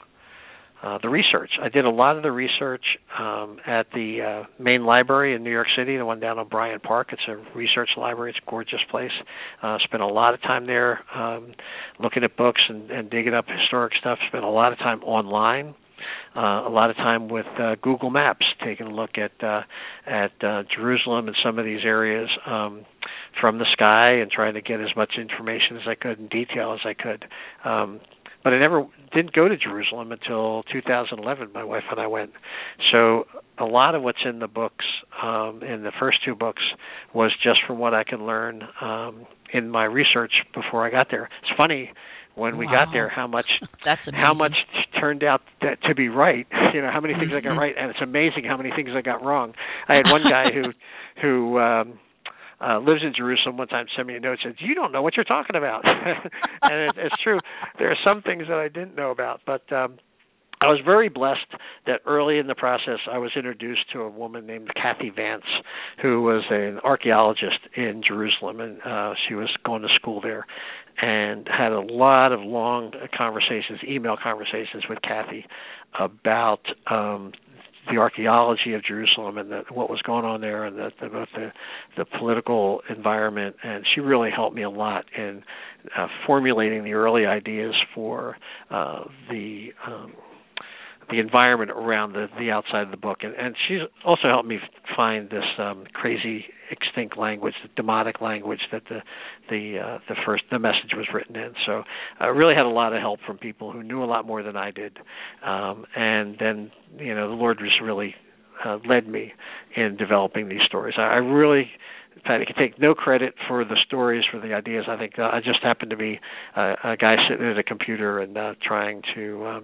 Speaker 3: Uh, the research. I did a lot of the research um, at the uh, main library in New York City, the one down on Bryant Park. It's a research library. It's a gorgeous place. Uh, spent a lot of time there um, looking at books and, and digging up historic stuff. Spent a lot of time online. Uh, a lot of time with uh, Google Maps, taking a look at uh, at uh, Jerusalem and some of these areas um, from the sky and trying to get as much information as I could in detail as I could. Um, But I never didn't go to Jerusalem until two thousand eleven. My wife and I went. So a lot of what's in the books, um, in the first two books, was just from what I could learn um, in my research before I got there. It's funny when we wow. got there how much how much turned out that, to be right. You know, how many things I got right, and it's amazing how many things I got wrong. I had one guy who who. Um, Uh, lives in Jerusalem one time, sent me a note, said, you don't know what you're talking about. And it, it's true. There are some things that I didn't know about. But um, I was very blessed that early in the process I was introduced to a woman named Kathy Vance, who was an archaeologist in Jerusalem, and uh, she was going to school there, and had a lot of long conversations, email conversations with Kathy about um the archaeology of Jerusalem and the, what was going on there, and the, the, both the, the political environment. And she really helped me a lot in uh, formulating the early ideas for uh, the um, the environment around the, the outside of the book. And, and she's also helped me find this um, crazy extinct language, the Demotic language that the the uh, the first the message was written in. So I really had a lot of help from people who knew a lot more than I did. Um, and then, you know, the Lord just really uh, led me in developing these stories. I, I really I can take no credit for the stories, for the ideas. I think uh, I just happened to be uh, a guy sitting at a computer and uh, trying to um,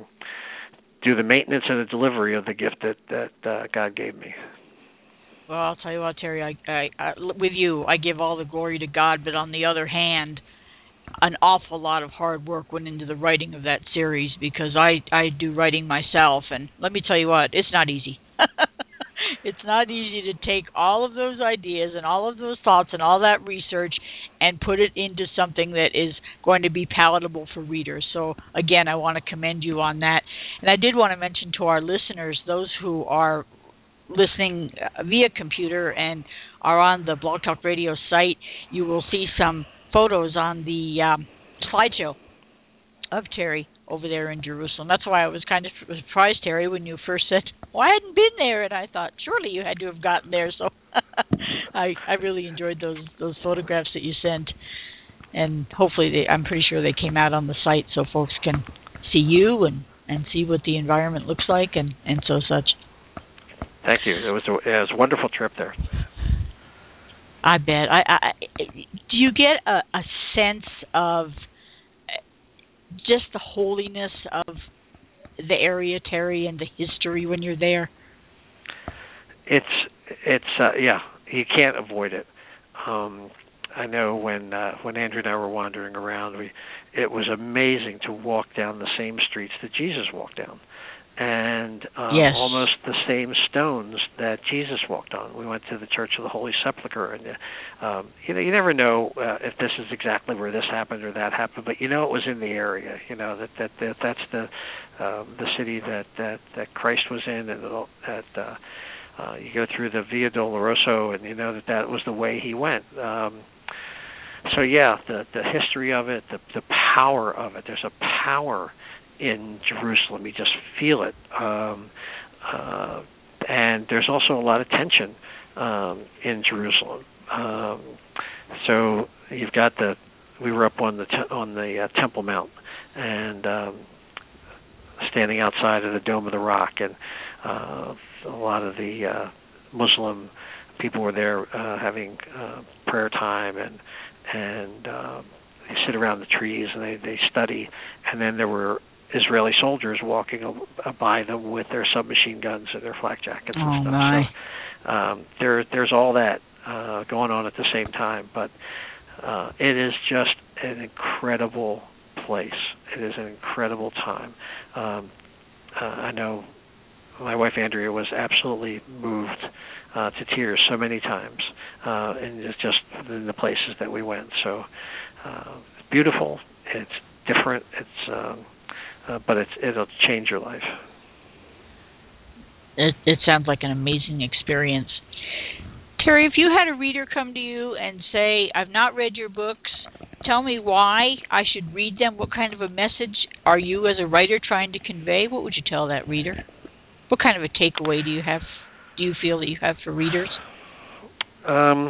Speaker 3: do the maintenance and the delivery of the gift that, that uh, God gave me.
Speaker 2: Well, I'll tell you what, Terry, I, I, I, with you, I give all the glory to God, but on the other hand, an awful lot of hard work went into the writing of that series, because I, I do writing myself, and let me tell you what, it's not easy. It's not easy to take all of those ideas and all of those thoughts and all that research and put it into something that is going to be palatable for readers. So, again, I want to commend you on that. And I did want to mention to our listeners, those who are listening via computer and are on the Blog Talk Radio site, you will see some photos on the um, slideshow of Terry over there in Jerusalem. That's why I was kind of surprised, Terry, when you first said, well, I hadn't been there, and I thought, surely you had to have gotten there. So I I really enjoyed those those photographs that you sent, and hopefully they, I'm pretty sure they came out on the site so folks can see you and, and see what the environment looks like and, and so such.
Speaker 3: Thank you. It was a, it was a wonderful trip there.
Speaker 2: I bet. I, I do you get a, a sense of just the holiness of the area, Terry, and the history when you're there?
Speaker 3: It's it's uh, yeah, you can't avoid it. Um, I know when uh, when Andrew and I were wandering around, we it was amazing to walk down the same streets that Jesus walked down, and uh,
Speaker 2: yes.
Speaker 3: almost the same stones that Jesus walked on. We went to the Church of the Holy Sepulchre, and um, you know, you never know uh, if this is exactly where this happened or that happened, but you know it was in the area. You know that that, that that's the um, the city that, that that Christ was in, and that uh, uh, you go through the Via Doloroso, and you know that that was the way he went. Um, so yeah, the the history of it, the the power of it. There's a power in Jerusalem. You just feel it. Um, uh, and there's also a lot of tension um, in Jerusalem. Um, so you've got the, we were up on the te- on the uh, Temple Mount, and um, standing outside of the Dome of the Rock, and uh, a lot of the uh, Muslim people were there uh, having uh, prayer time, and and uh, they sit around the trees and they, they study, and then there were Israeli soldiers walking by them with their submachine guns and their flak jackets and
Speaker 2: oh
Speaker 3: stuff.
Speaker 2: My.
Speaker 3: So um, there, there's all that uh, going on at the same time. But uh, it is just an incredible place. It is an incredible time. Um, uh, I know my wife Andrea was absolutely moved uh, to tears so many times, uh, and it's just in the places that we went. So uh, it's beautiful. It's different. It's um, Uh, but it's, it'll change your life.
Speaker 2: It, it sounds like an amazing experience. Terry, if you had a reader come to you and say, I've not read your books, tell me why I should read them, what kind of a message are you as a writer trying to convey, what would you tell that reader? What kind of a takeaway do you have, do you feel that you have for readers?
Speaker 3: Um,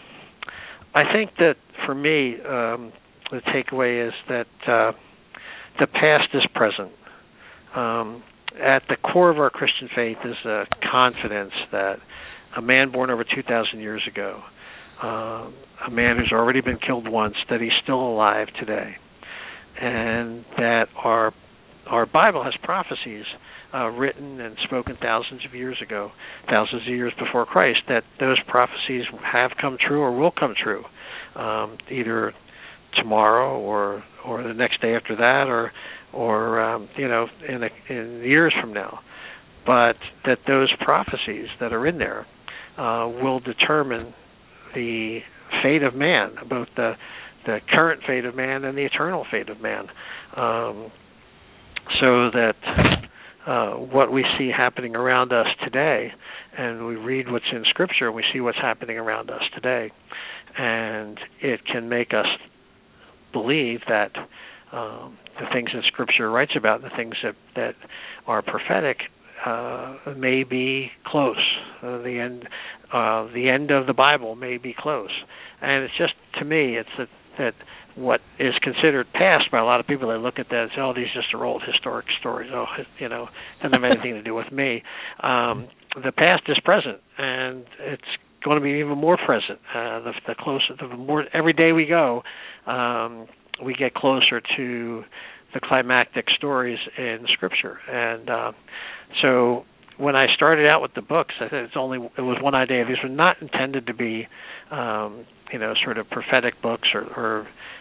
Speaker 3: I think that for me, um, the takeaway is that uh, the past is present. Um, at the core of our Christian faith is a confidence that a man born over two thousand years ago, uh, a man who's already been killed once, that he's still alive today, and that our our Bible has prophecies uh, written and spoken thousands of years ago, thousands of years before Christ, that those prophecies have come true or will come true, um, either tomorrow or or the next day after that, or or um, you know in, a, in years from now, but that those prophecies that are in there uh, will determine the fate of man, both the the current fate of man and the eternal fate of man, um, so that uh, what we see happening around us today, and we read what's in Scripture, and we see what's happening around us today, and it can make us believe that um, the things that Scripture writes about, the things that, that are prophetic, uh, may be close. Uh, the end, uh, the end of the Bible may be close, and it's just, to me, it's that, that what is considered past by a lot of people, they look at that and say, "Oh, these just are old historic stories. Oh, you know, doesn't have anything to do with me." Um, the past is present, and it's going to be even more present. Uh, the, the closer, the more every day we go, um, we get closer to the climactic stories in Scripture. And uh, so, when I started out with the books, I said it's only it was one idea. These were not intended to be, um, you know, sort of prophetic books or, or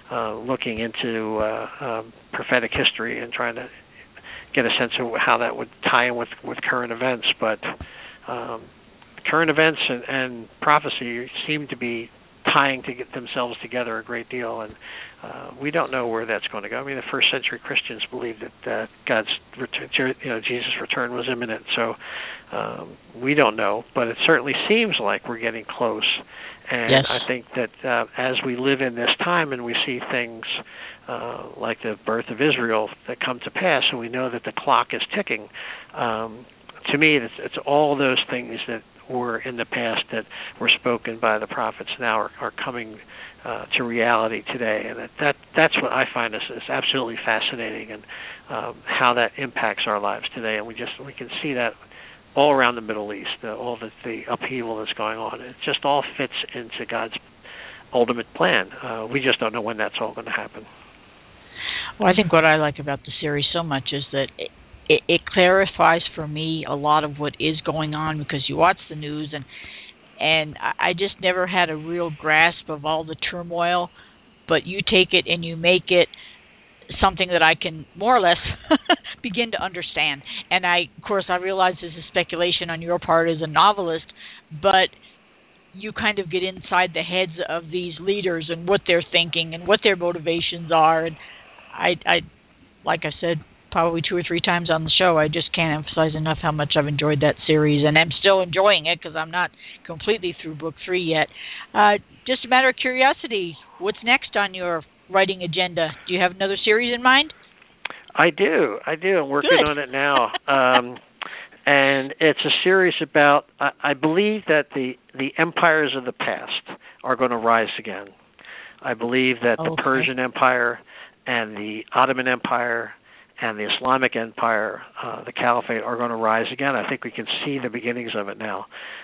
Speaker 3: uh, looking into uh, um, prophetic history and trying to get a sense of how that would tie in with, with current events. But um, current events and, and prophecy seem to be tying to get themselves together a great deal, and uh, we don't know where that's going to go. I mean, the first century Christians believed that uh, God's return, you know, Jesus' return was imminent. So um, we don't know, but it certainly seems like we're getting close. And
Speaker 2: yes.
Speaker 3: I think that uh, as we live in this time and we see things uh, like the birth of Israel that come to pass, and we know that the clock is ticking. Um, to me, it's, it's all those things that were in the past that were spoken by the prophets now are, are coming uh, to reality today, and that, that that's what I find is, is absolutely fascinating, and um, how that impacts our lives today. And we just we can see that all around the Middle East, uh, all the, the upheaval that's going on. It just all fits into God's ultimate plan. Uh, we just don't know when that's all going to happen.
Speaker 2: Well, I think what I like about the series so much is that it, It, it clarifies for me a lot of what is going on, because you watch the news and and I just never had a real grasp of all the turmoil, but you take it and you make it something that I can more or less begin to understand. And I, of course, I realize this is speculation on your part as a novelist, but you kind of get inside the heads of these leaders and what they're thinking and what their motivations are. And I, I like I said, probably two or three times on the show, I just can't emphasize enough how much I've enjoyed that series, and I'm still enjoying it because I'm not completely through book three yet. Uh, just a matter of curiosity, what's next on your writing agenda? Do you have another series in mind?
Speaker 3: I do. I do. I'm working
Speaker 2: Good.
Speaker 3: on it now. Um, and it's a series about, I, I believe that the, the empires of the past are going to rise again. I believe that
Speaker 2: okay.
Speaker 3: the Persian Empire and the Ottoman Empire and the Islamic Empire, uh, the Caliphate, are going to rise again. I think we can see the beginnings of it now.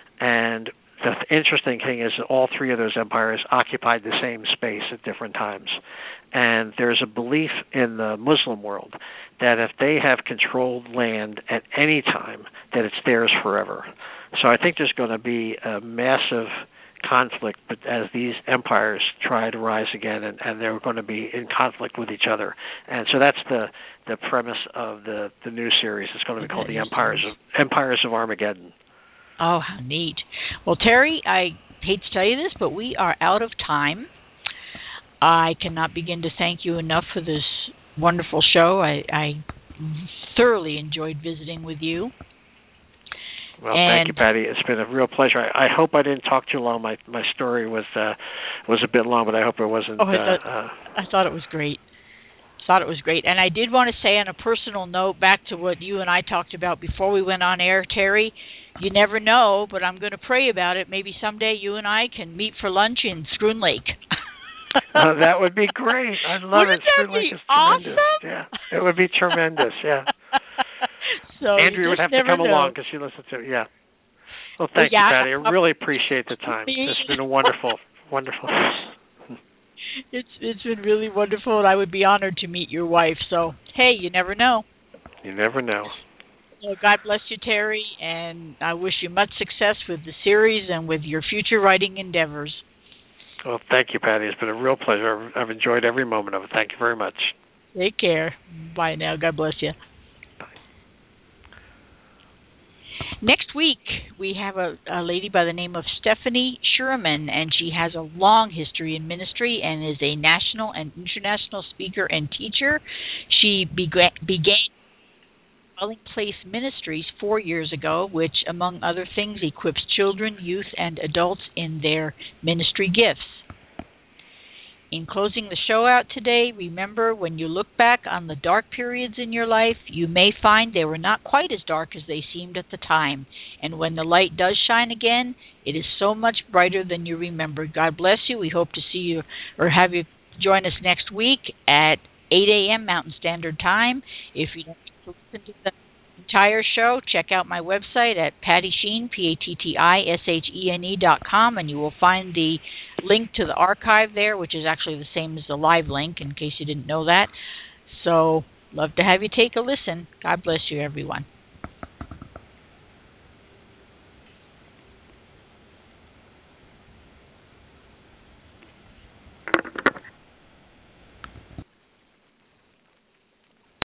Speaker 3: And the th- interesting thing is that all three of those empires occupied the same space at different times. And there's a belief in the Muslim world that if they have controlled land at any time, that it's theirs forever. So I think there's going to be a massive conflict, but as these empires try to rise again, and, and they're going to be in conflict with each other. And so that's the the premise of the, the new series. It's going to be called the Empires of Empires of Armageddon.
Speaker 2: Oh, how neat. Well, Terry, I hate to tell you this, but we are out of time. I cannot begin to thank you enough for this wonderful show. I, I thoroughly enjoyed visiting with you.
Speaker 3: Well,
Speaker 2: and
Speaker 3: thank you, Patty. It's been a real pleasure. I, I hope I didn't talk too long. My my story was uh, was a bit long, but I hope it wasn't.
Speaker 2: Oh, I, thought,
Speaker 3: uh, uh,
Speaker 2: I thought it was great. Thought it was great. And I did want to say on a personal note, back to what you and I talked about before we went on air, Terry, you never know, but I'm going to pray about it. Maybe someday you and I can meet for lunch in Schroon Lake.
Speaker 3: uh, that would be great. I'd love
Speaker 2: Wouldn't
Speaker 3: it.
Speaker 2: that
Speaker 3: Schroon
Speaker 2: be
Speaker 3: Lake is
Speaker 2: awesome?
Speaker 3: tremendous. Yeah, it would be tremendous. Yeah.
Speaker 2: So
Speaker 3: Andrea would have to come know. along because she listens to it. Yeah. Well, thank
Speaker 2: well, yeah,
Speaker 3: you, Patty. I really appreciate the time. It's been a wonderful, wonderful.
Speaker 2: It's it's been really wonderful, and I would be honored to meet your wife. So, hey, you never know.
Speaker 3: You never know.
Speaker 2: So God bless you, Terry, and I wish you much success with the series and with your future writing endeavors.
Speaker 3: Well, thank you, Patty. It's been a real pleasure. I've enjoyed every moment of it. Thank you very much.
Speaker 2: Take care. Bye now. God bless you. Next week, we have a, a lady by the name of Stephanie Sherman, and she has a long history in ministry and is a national and international speaker and teacher. She began, began Dwelling Place Ministries four years ago, which, among other things, equips children, youth, and adults in their ministry gifts. In closing the show out today, remember, when you look back on the dark periods in your life, you may find they were not quite as dark as they seemed at the time. And when the light does shine again, it is so much brighter than you remember. God bless you. We hope to see you or have you join us next week at eight a.m. Mountain Standard Time. If you don't get to listen to the entire show, check out my website at Patty Sheen, P A T T I S H E N E dot com, and you will find the link to the archive there, which is actually the same as the live link, in case you didn't know that. So, love to have you take a listen. God bless you, everyone.